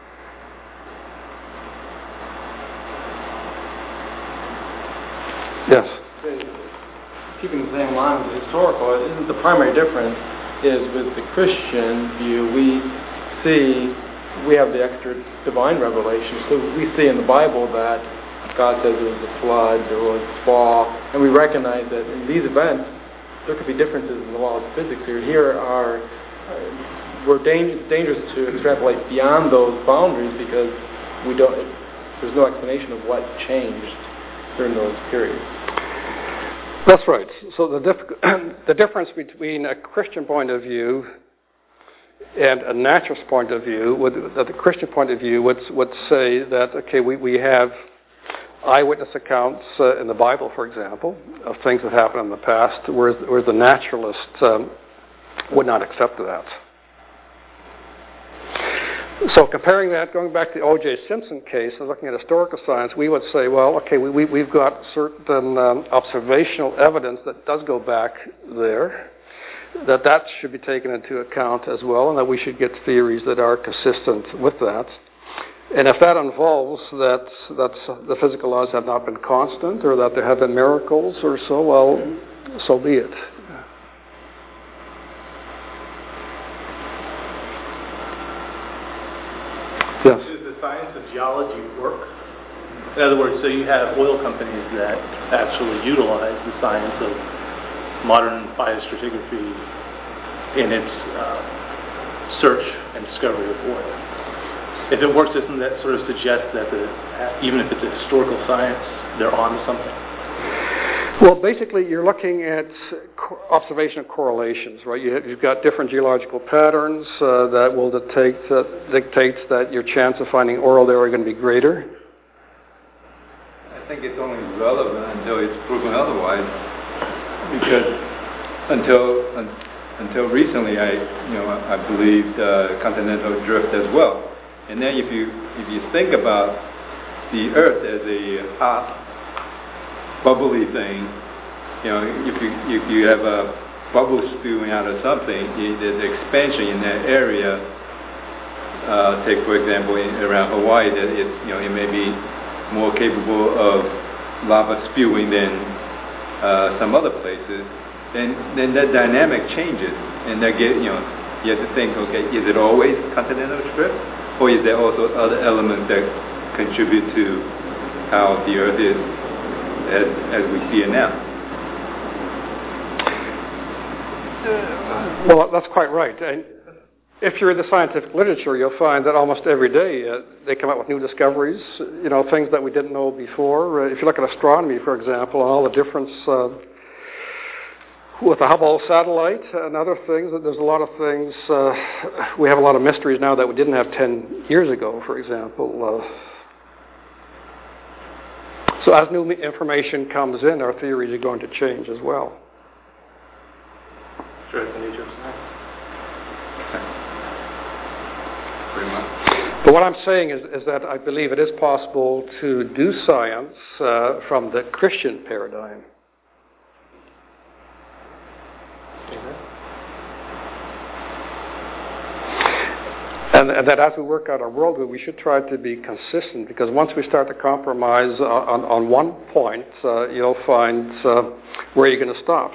Yes. Keeping the same line with the historical, isn't the primary difference is with the Christian view, we see, we have the extra divine revelation. So we see in the Bible that God says there was a flood, there was fall, and we recognize that in these events, there could be differences in the laws of physics here. Here are uh, we're dang- dangerous to extrapolate beyond those boundaries because we don't. There's no explanation of what changed during those periods. That's right. So the dif- the difference between a Christian point of view and a naturalist point of view, would, that the Christian point of view would would say that okay, we, we have eyewitness accounts uh, in the Bible, for example, of things that happened in the past, whereas, whereas the naturalist um, would not accept that. So comparing that, going back to the O J Simpson case and looking at historical science, we would say, well, okay, we, we, we've got certain um, observational evidence that does go back there, that that should be taken into account as well, and that we should get theories that are consistent with that. And if that involves that that's, the physical laws have not been constant, or that there have been miracles or so, well, so be it. Yes. Does the science of geology work? In other words, so you have oil companies that actually utilize the science of modern biostratigraphy in its uh, search and discovery of oil. If it works, doesn't that sort of suggest that the, even if it's a historical science, they're on to something? Well, basically, you're looking at co- observation of correlations, right? You, you've got different geological patterns uh, that will dictate, uh, dictates that your chance of finding oil there are going to be greater. I think it's only relevant until it's proven otherwise, because until un, until recently, I you know I believed uh, continental drift as well. And then if you if you think about the Earth as a hot, bubbly thing, you know, if you if you have a bubble spewing out of something, the, the expansion in that area. Uh, take for example in, around Hawaii, that it you know it may be more capable of lava spewing than uh, some other places. Then then that dynamic changes, and that get you know you have to think, okay, is it always continental drift, or is there also other elements that contribute to how the Earth is as, as we see it now? Well, that's quite right. And if you're in the scientific literature, you'll find that almost every day uh, they come out with new discoveries, you know, things that we didn't know before. Uh, if you look at astronomy, for example, and all the difference uh, with the Hubble satellite and other things, there's a lot of things, uh, we have a lot of mysteries now that we didn't have ten years ago, for example. Uh, so as new information comes in, our theories are going to change as well. Sure, it's the nature of science. Pretty much. But what I'm saying is, is that I believe it is possible to do science uh, from the Christian paradigm. And, and that as we work out our worldview, we should try to be consistent, because once we start to compromise on, on one point, uh, you'll find uh, where you're going to stop.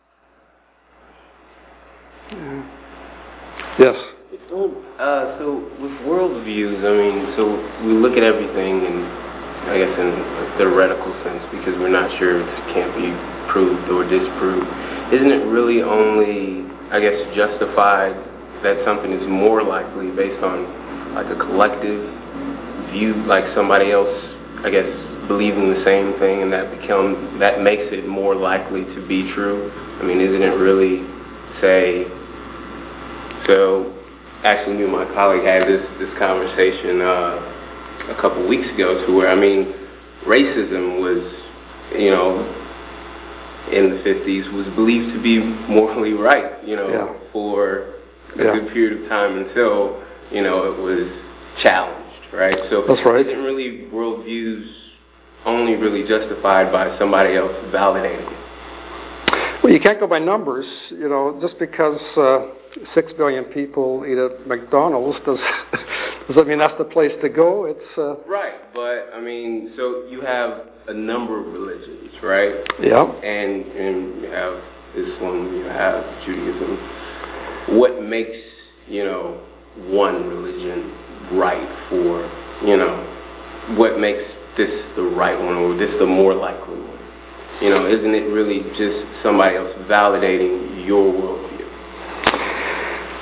Yeah. Yes? Uh, so with worldviews, I mean, so we look at everything in, I guess, in a theoretical sense, because we're not sure it can't be proved or disproved. Isn't it really only, I guess, justified that something is more likely based on like a collective view, like somebody else, I guess, believing the same thing, and that become that makes it more likely to be true? I mean, isn't it really, say, so actually me and my colleague had this, this conversation uh, a couple weeks ago, to where, I mean, racism was, you know, in the fifties was believed to be morally right, you know, yeah. for a yeah. good period of time until, you know, it was challenged, right? So that's right. Isn't really worldviews only really justified by somebody else validating it? Well, you can't go by numbers, you know, just because uh, six billion people eat at McDonald's, does, does that mean that's the place to go? It's uh, Right, but, I mean, so you have a number of religions, right? Yeah. And, and you have Islam, you have Judaism. What makes, you know, one religion right for, you know, what makes this the right one, or this the more likely one? You know, isn't it really just somebody else validating your worldview?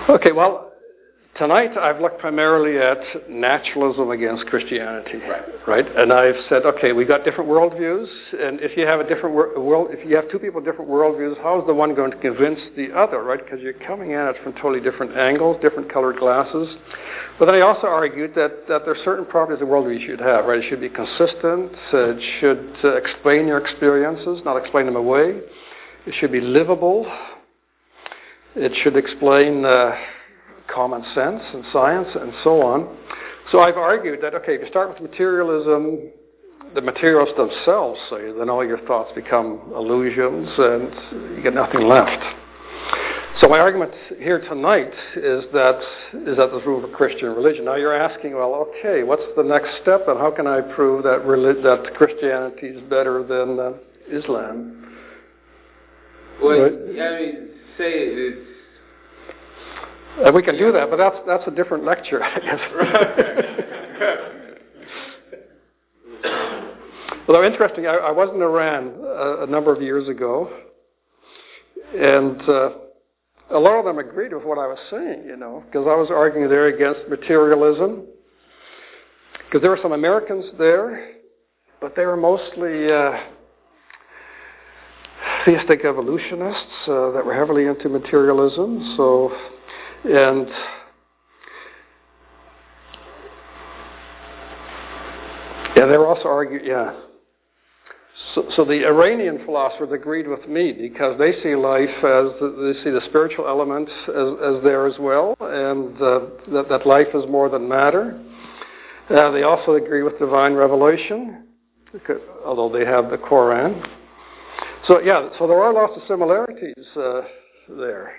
Okay, well, tonight I've looked primarily at naturalism against Christianity, Right. right? And I've said, okay, we got different worldviews, and if you have a different wor- world, if you have two people with different worldviews, how is the one going to convince the other, right? Because you're coming at it from totally different angles, different colored glasses. But then I also argued that, that there are certain properties of worldview you should have, right? It should be consistent. Uh, it should uh, explain your experiences, not explain them away. It should be livable. It should explain uh, common sense and science and so on. So I've argued that, okay, if you start with materialism, the materialists themselves say, then all your thoughts become illusions and you get nothing left. So my argument here tonight is that is that the rule of Christian religion. Now you're asking, well, okay, what's the next step, and how can I prove that relig- that Christianity is better than uh, Islam? Well, Right. I mean, say it's... And we can do that, but that's that's a different lecture, I guess. Although interesting, I, I was in Iran a, a number of years ago, and uh, a lot of them agreed with what I was saying, you know, because I was arguing there against materialism, because there were some Americans there, but they were mostly uh, theistic evolutionists uh, that were heavily into materialism, so... And yeah, they were also arguing, yeah. So, so the Iranian philosophers agreed with me because they see life as, they see the spiritual element as, as there as well, and uh, that, that life is more than matter. Uh, they also agree with divine revelation, because, although they have the Quran. So yeah, so there are lots of similarities uh, there.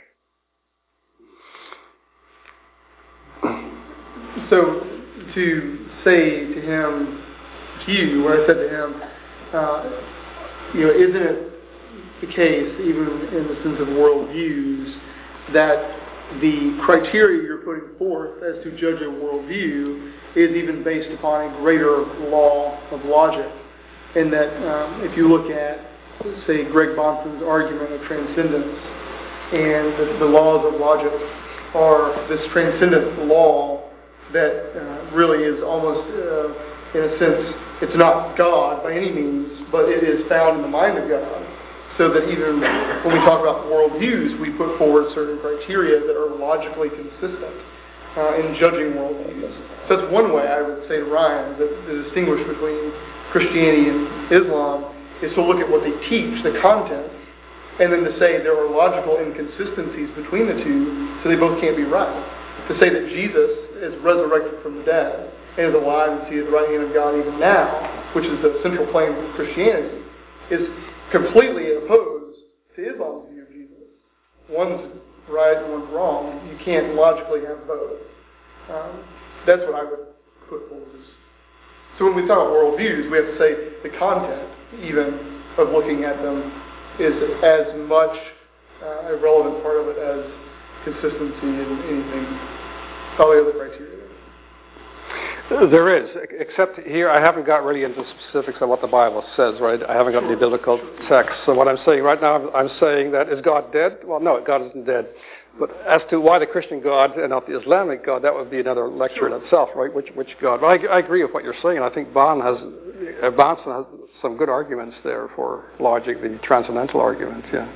So to say to him, to you, what I said to him, uh, you know, isn't it the case, even in the sense of worldviews, that the criteria you're putting forth as to judge a worldview is even based upon a greater law of logic? And that um, if you look at, say, Greg Bahnsen's argument of transcendence, and the, the laws of logic are this transcendent law that uh, really is almost, uh, in a sense, it's not God by any means, but it is found in the mind of God. So that even when we talk about worldviews, we put forward certain criteria that are logically consistent uh, in judging worldviews. So that's one way I would say to Ryan, that the distinguish between Christianity and Islam is to look at what they teach, the content, and then to say there are logical inconsistencies between the two, so they both can't be right. To say that Jesus is resurrected from the dead and is alive and seated at the right hand of God even now, which is the central claim of Christianity, is completely opposed to Islam's view of Jesus. One's right and one's wrong. You can't logically have both. Um, that's what I would put forward. So when we talk about worldviews, we have to say the content, even, of looking at them is as much uh, a relevant part of it as consistency and anything, all the other criteria. There is, except here I haven't got really into specifics of what the Bible says, right? I haven't got any biblical text. So what I'm saying right now, I'm saying that, is God dead? Well, no, God isn't dead. But as to why the Christian God and not the Islamic God, that would be another lecture in itself, right? Which which God? But I, I agree with what you're saying. I think Bon has, uh, Bahnsen has some good arguments there for logic, the transcendental argument, yeah.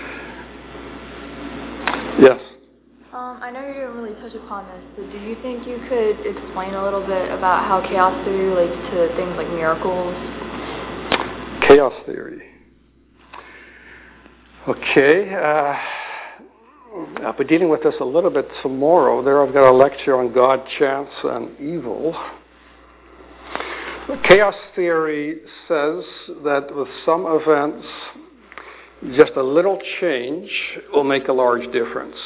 Yes? Um, I know you didn't really touch upon this, but do you think you could explain a little bit about how chaos theory relates to things like miracles? Chaos theory. Okay. Uh, I'll be dealing with this a little bit tomorrow. There I've got a lecture on God, chance, and evil. Chaos theory says that with some events, just a little change will make a large difference.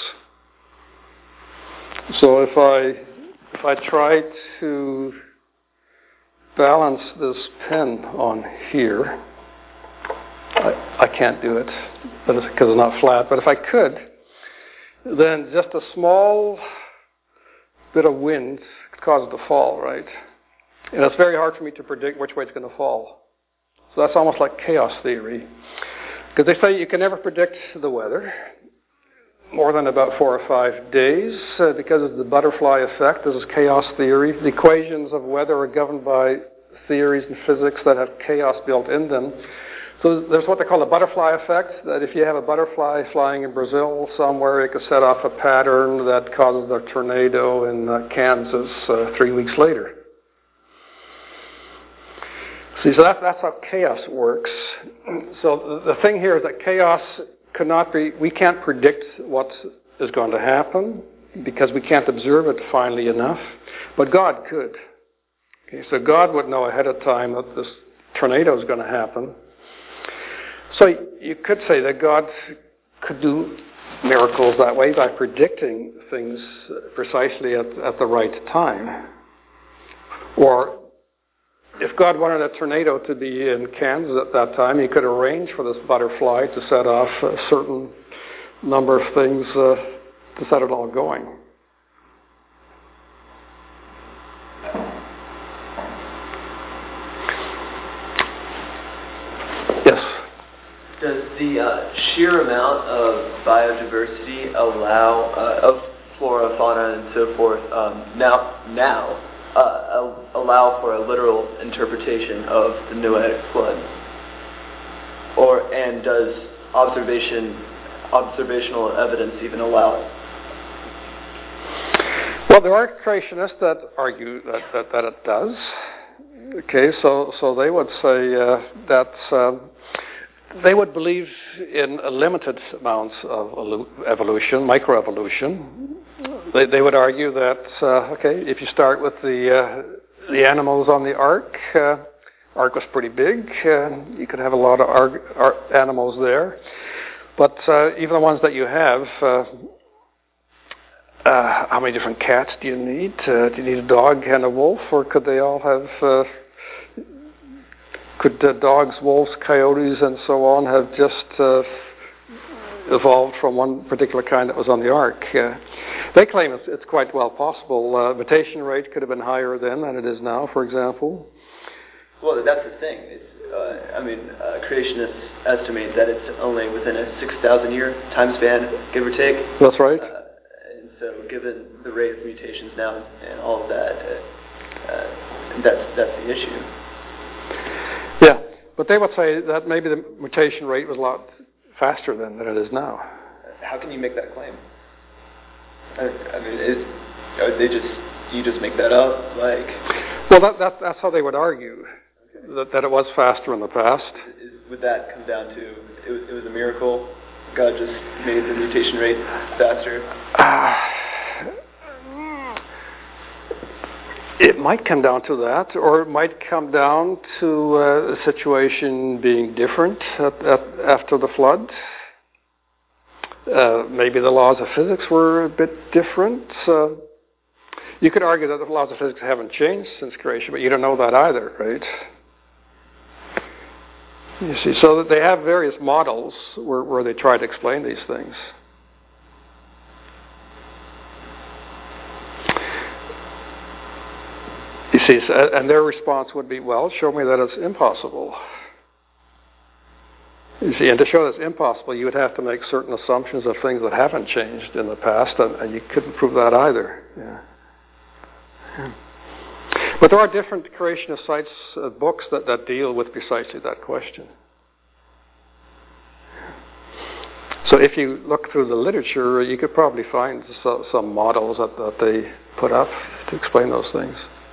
So if I if I try to balance this pen on here, I, I can't do it because it's, it's not flat. But if I could, then just a small bit of wind could cause it to fall, right? And it's very hard for me to predict which way it's going to fall. So that's almost like chaos theory. Because they say you can never predict the weather. more than about four or five days uh, because of the butterfly effect. This is chaos theory. The equations of weather are governed by theories in physics that have chaos built in them. So there's what they call the butterfly effect, that if you have a butterfly flying in Brazil somewhere, it could set off a pattern that causes a tornado in uh, Kansas uh, three weeks later. See, so that, that's how chaos works. So the, the thing here is that chaos could not be, we can't predict what is going to happen because we can't observe it finely enough, but God could. Okay, so God would know ahead of time that this tornado is going to happen. So you could say that God could do miracles that way by predicting things precisely at, at the right time. Or if God wanted a tornado to be in Kansas at that time, he could arrange for this butterfly to set off a certain number of things uh, to set it all going. Yes? Does the uh, sheer amount of biodiversity allow, uh, of flora, fauna, and so forth, um, now, now uh, allow for a literal interpretation of the Noahic flood? Or, and does observation, observational evidence even allow it? Well, there are creationists that argue that, that, that it does. Okay, so, so they would say uh, that um, they would believe in a limited amounts of evolution, microevolution. They, they would argue that, uh, okay, if you start with the uh, the animals on the ark, uh, ark was pretty big. Uh, you could have a lot of arg- ar- animals there. But uh, even the ones that you have, uh, uh, how many different cats do you need? Uh, do you need a dog and a wolf, or could they all have... Uh, Could uh, dogs, wolves, coyotes, and so on have just uh, evolved from one particular kind that was on the ark? Uh, they claim it's, it's quite well possible. Uh, mutation rate could have been higher then than it is now, for example. Well, that's the thing. It's, uh, I mean, uh, creationists estimate that it's only within a six thousand year time span, give or take. That's right. Uh, and so given the rate of mutations now and all of that, uh, uh, that's, that's the issue. Yeah, but they would say that maybe the mutation rate was a lot faster than, than it is now. How can you make that claim? I, I mean, is, are they just you just make that up? Like, well, that, that that's how they would argue, okay. that, that it was faster in the past. Is, would that come down to it was, it was a miracle? God just made the mutation rate faster? Uh, It might come down to that, or it might come down to uh, the situation being different at, at, after the flood. Uh, maybe the laws of physics were a bit different. Uh, you could argue that the laws of physics haven't changed since creation, but you don't know that either, right? You see, so that they have various models where, where they try to explain these things. You see, and their response would be, well, show me that it's impossible. You see, and to show that it's impossible, you would have to make certain assumptions of things that haven't changed in the past, and, and you couldn't prove that either. Yeah. Yeah. But there are different creationist sites, uh, books that, that deal with precisely that question. So if you look through the literature, you could probably find so, some models that, that they put up to explain those things.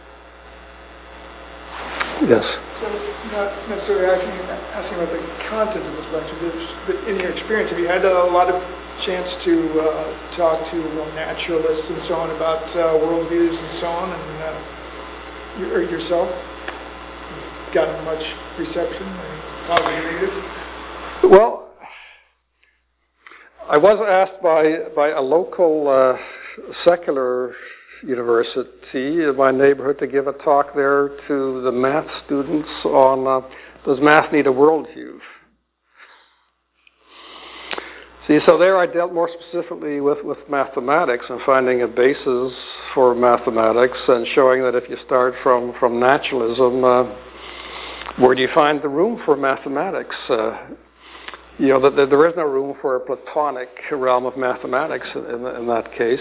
Yes. So, not necessarily asking, asking about the content of this lecture, but in your experience, have you had a lot of chance to uh, talk to well, naturalists and so on about uh, worldviews and so on, and uh, you, or yourself? Gotten much reception, positive, negative? Well, I was asked by by a local uh, secular university in my neighborhood to give a talk there to the math students on uh, does math need a worldview? See, so there I dealt more specifically with, with mathematics and finding a basis for mathematics and showing that if you start from, from naturalism, uh, where do you find the room for mathematics? Uh, you know, that there is no room for a Platonic realm of mathematics in, in that case.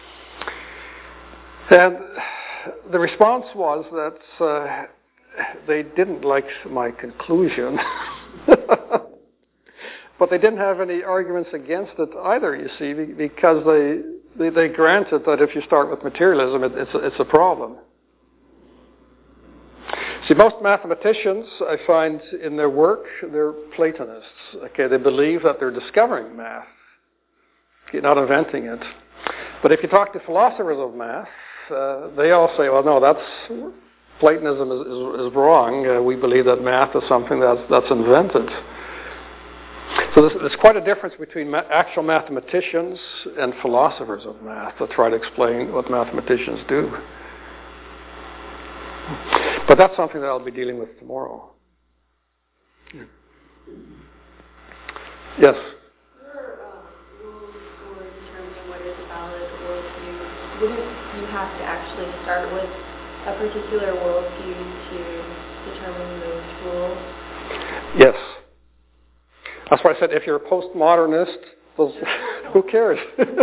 And the response was that uh, they didn't like my conclusion. But they didn't have any arguments against it either, you see, because they they, they granted that if you start with materialism, it, it's, a, it's a problem. See, most mathematicians, I find in their work, they're Platonists. Okay, they believe that they're discovering math, okay, not inventing it. But if you talk to philosophers of math, uh, they all say, well, no, that's Platonism is, is, is wrong. Uh, we believe that math is something that's, that's invented. So there's, there's quite a difference between ma- actual mathematicians and philosophers of math that try to explain what mathematicians do. But that's something that I'll be dealing with tomorrow. Yeah. Yes? What are uh, rules for determining what is a valid worldview? Wouldn't you have to actually start with a particular worldview to determine those rules? Yes. That's why I said if you're a postmodernist, well, who cares?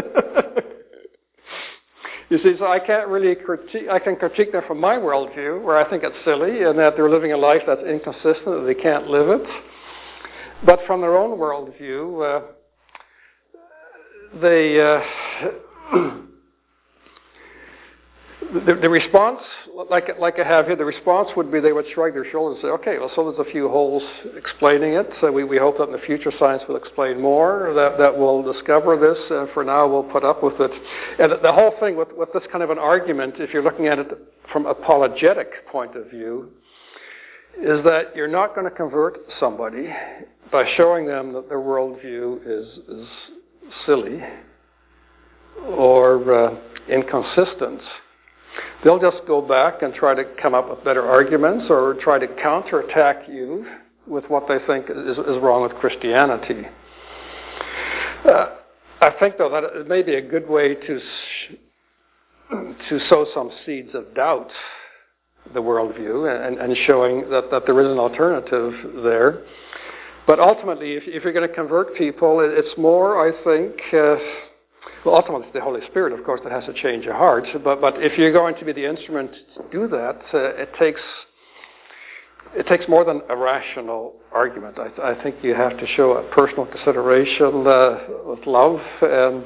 You see, so I can't really critique, I can critique them from my worldview, where I think it's silly and that they're living a life that's inconsistent, that they can't live it. But from their own worldview, uh, they, uh, the, the response, like, like I have here, the response would be they would shrug their shoulders and say, okay, well, so there's a few holes explaining it. So we, we hope that in the future science will explain more, that, that we'll discover this. Uh, for now, we'll put up with it. And the whole thing with, with this kind of an argument, if you're looking at it from an apologetic point of view, is that you're not going to convert somebody by showing them that their worldview is, is silly or uh, inconsistent. They'll just go back and try to come up with better arguments or try to counterattack you with what they think is, is wrong with Christianity. Uh, I think, though, that it may be a good way to to sow some seeds of doubt, the worldview, and, and showing that, that there is an alternative there. But ultimately, if, if you're going to convert people, it's more, I think... Uh, Well, ultimately, it's the Holy Spirit, of course, that has to change your heart. But but if you're going to be the instrument to do that, uh, it takes it takes more than a rational argument. I, th- I think you have to show a personal consideration uh, with love and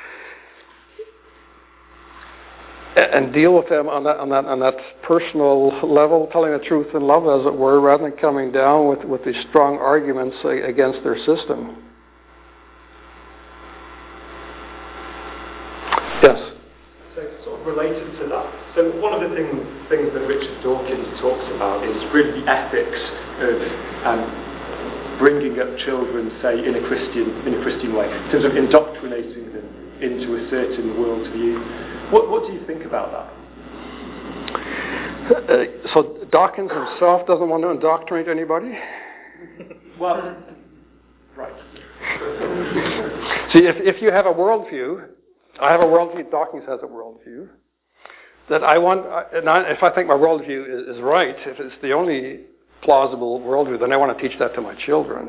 and deal with them on that on that on that personal level, telling the truth in love, as it were, rather than coming down with with these strong arguments against their system. Yes. So sort of related to that. So one of the thing, things that Richard Dawkins talks about is really the ethics of um, bringing up children, say, in a Christian in a Christian way, in terms of indoctrinating them into a certain worldview. What what do you think about that? Uh, so Dawkins himself doesn't want to indoctrinate anybody? Well, right. See, if if you have a worldview. I have a worldview, Dawkins has a worldview, that I want, and I, if I think my worldview is, is right, if it's the only plausible worldview, then I want to teach that to my children.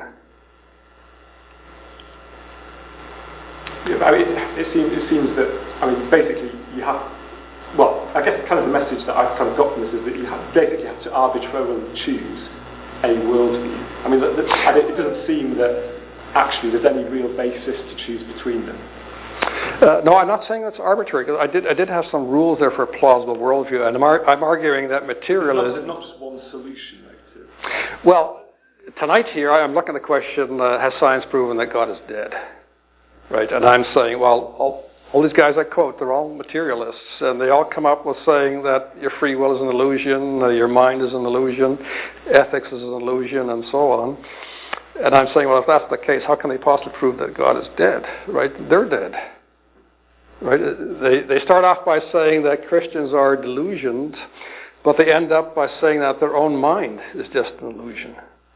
Yeah, I mean, it seems, it seems that, I mean, basically you have, well, I guess kind of the message that I've kind of got from this is that you have, basically have to arbitrarily choose a worldview. I mean, that, that, and it, it doesn't seem that actually there's any real basis to choose between them. Uh, no, I'm not saying that's arbitrary, because I did I did have some rules there for a plausible worldview, and I'm, ar- I'm arguing that materialism... Not, not just one solution, though, to... Well, tonight here, I'm looking at the question, uh, has science proven that God is dead? Right, and I'm saying, well, all, all these guys I quote, they're all materialists, and they all come up with saying that your free will is an illusion, uh, your mind is an illusion, ethics is an illusion, and so on. And I'm saying, well, if that's the case, how can they possibly prove that God is dead? Right? They're dead. Right? They they start off by saying that Christians are delusioned, but they end up by saying that their own mind is just an illusion.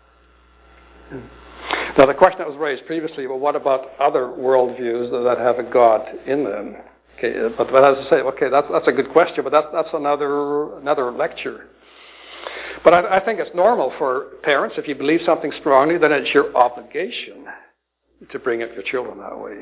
Now, the question that was raised previously, well, what about other worldviews that have a God in them? Okay, but, but as I say, okay, that's that's a good question, but that's that's another another lecture. But I, I think it's normal for parents, if you believe something strongly, then it's your obligation to bring up your children that way.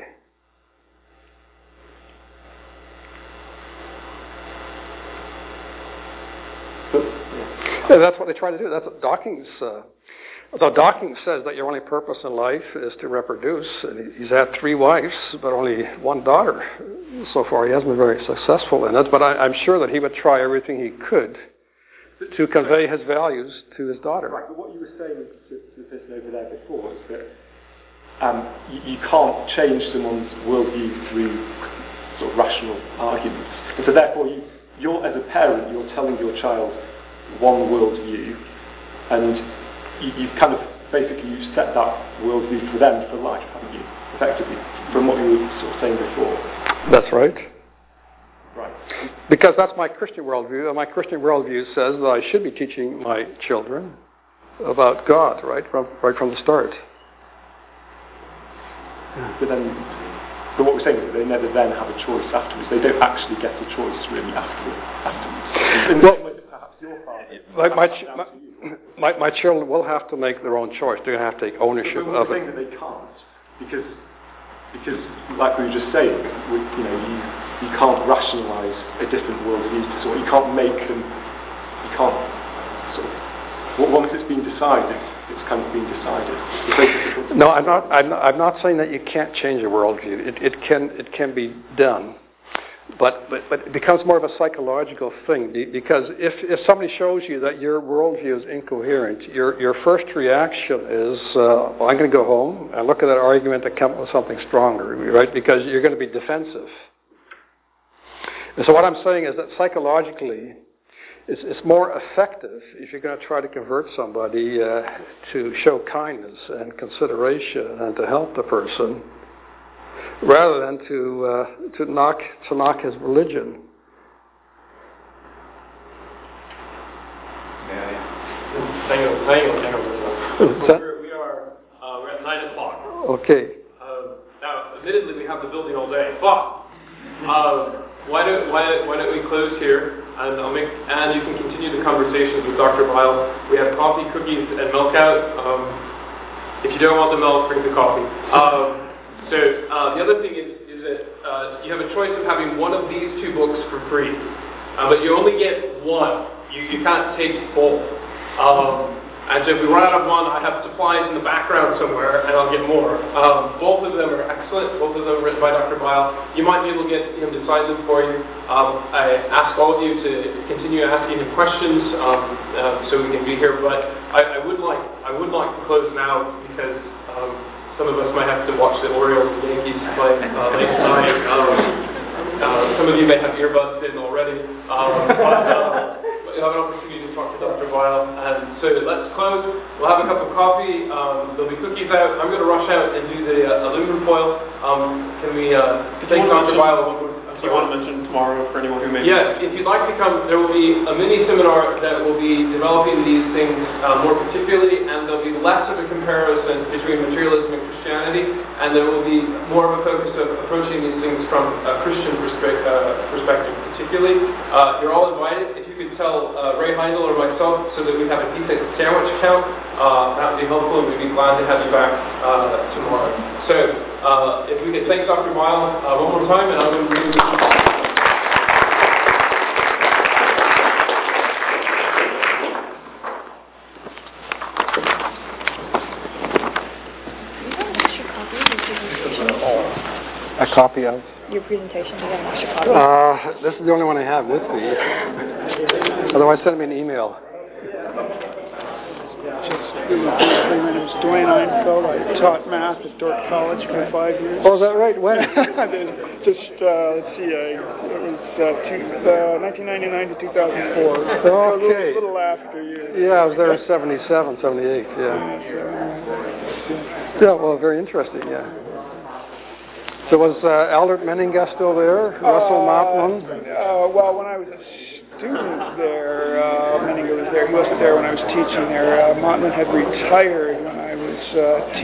And that's what they try to do. That's what Dawkins. Uh, so Dawkins says that your only purpose in life is to reproduce. And he's had three wives, but only one daughter so far. He hasn't been very successful in it. But I, I'm sure that he would try everything he could to convey his values to his daughter. Right. But what you were saying to, to the person over there before is that um, you, you can't change someone's worldview through sort of rational arguments. And so therefore, you, you're as a parent, you're telling your child one worldview, and you, you've kind of basically you've set that worldview for them for life, haven't you? Effectively, from what you were sort of saying before. That's right. Right. Because that's my Christian worldview, and my Christian worldview says that I should be teaching my children about God, right from right from the start. But then, but what we're saying is that they never then have a choice afterwards. They don't actually get a choice really afterwards. afterwards. In the Well, same way that perhaps your father. My, my, ch- my, my, my children will have to make their own choice. They're going to have to take ownership but we're of saying it. that they can't, because, because like we were just saying, we, you know, you, you can't rationalise a different worldview to someone. You can't make them. You can't sort of. Once it's been decided, it's kind of been decided. It's very difficult to No, I'm not, I'm not. I'm not saying that you can't change a worldview. It, it can. It can be done. But, but but it becomes more of a psychological thing, because if, if somebody shows you that your worldview is incoherent, your your first reaction is, uh, well, I'm going to go home and look at that argument and come up with something stronger, right? Because you're going to be defensive. And so what I'm saying is that psychologically, it's, it's more effective if you're going to try to convert somebody uh, to show kindness and consideration and to help the person, rather than to uh, to knock to knock his religion. Yeah. Hang on, hang on, hang on. That, We're, we are uh, we're at nine o'clock. okay. Uh, now, admittedly, we have the building all day, but uh, why don't why why don't we close here? And I'll make and you can continue the conversations with Doctor Weil. We have coffee, cookies, and milk out. Um, if you don't want the milk, bring the coffee. Um, So uh, the other thing is, is that uh, you have a choice of having one of these two books for free, uh, but you only get one. You, you can't take both. Um, and so if we run out of one, I have supplies in the background somewhere, and I'll get more. Um, both of them are excellent. Both of them are written by Doctor Weil. You might be able to get him to sign them for you. Um, I ask all of you to continue asking him questions um, uh, so we can be here. But I, I would like I would like to close now because. Um, Some of us might have to watch the Orioles and Yankees play uh, late tonight. Um, uh, some of you may have earbuds in already. Um, but uh, you'll have an opportunity to talk to Doctor Weil. And so let's close. We'll have a cup of coffee. Um, there'll be cookies out. I'm going to rush out and do the uh, aluminum foil. Um, can we uh, take Doctor Weil? Do you want to mention tomorrow for anyone who may... Yes, if you'd like to come, there will be a mini seminar that will be developing these things uh, more particularly, and there'll be less of a comparison between materialism and Christianity, and there will be more of a focus of approaching these things from a Christian perspe- uh, perspective particularly. Uh, you're all invited. If you could tell uh, Ray Heindel or myself so that we have a decent sandwich count, uh, that would be helpful, and we'd be glad to have you back uh, tomorrow. So, uh, if we could thank Doctor Weil uh, one more time, and I'm going to bring you A copy of? Your presentation, do you have an extra copy? Uh, this is the only one I have with me. Otherwise, send me an email. My name is Dwayne Einfeld. I taught math at Dordt College for five years. Oh, is that right? When? Just, uh, let's see, uh, it was uh, two, uh, nineteen ninety-nine to two thousand four. Okay. A little, little after you. Yeah, I was there in seventy-seven, seventy-eight, yeah. Yeah, well, very interesting, yeah. So was uh, Albert Menninger still there? Russell uh, Mottman? Uh, well, when I was a student there, uh, Menninger was there. He wasn't there when I was teaching there. Uh, Mottman had retired when I was uh, teaching.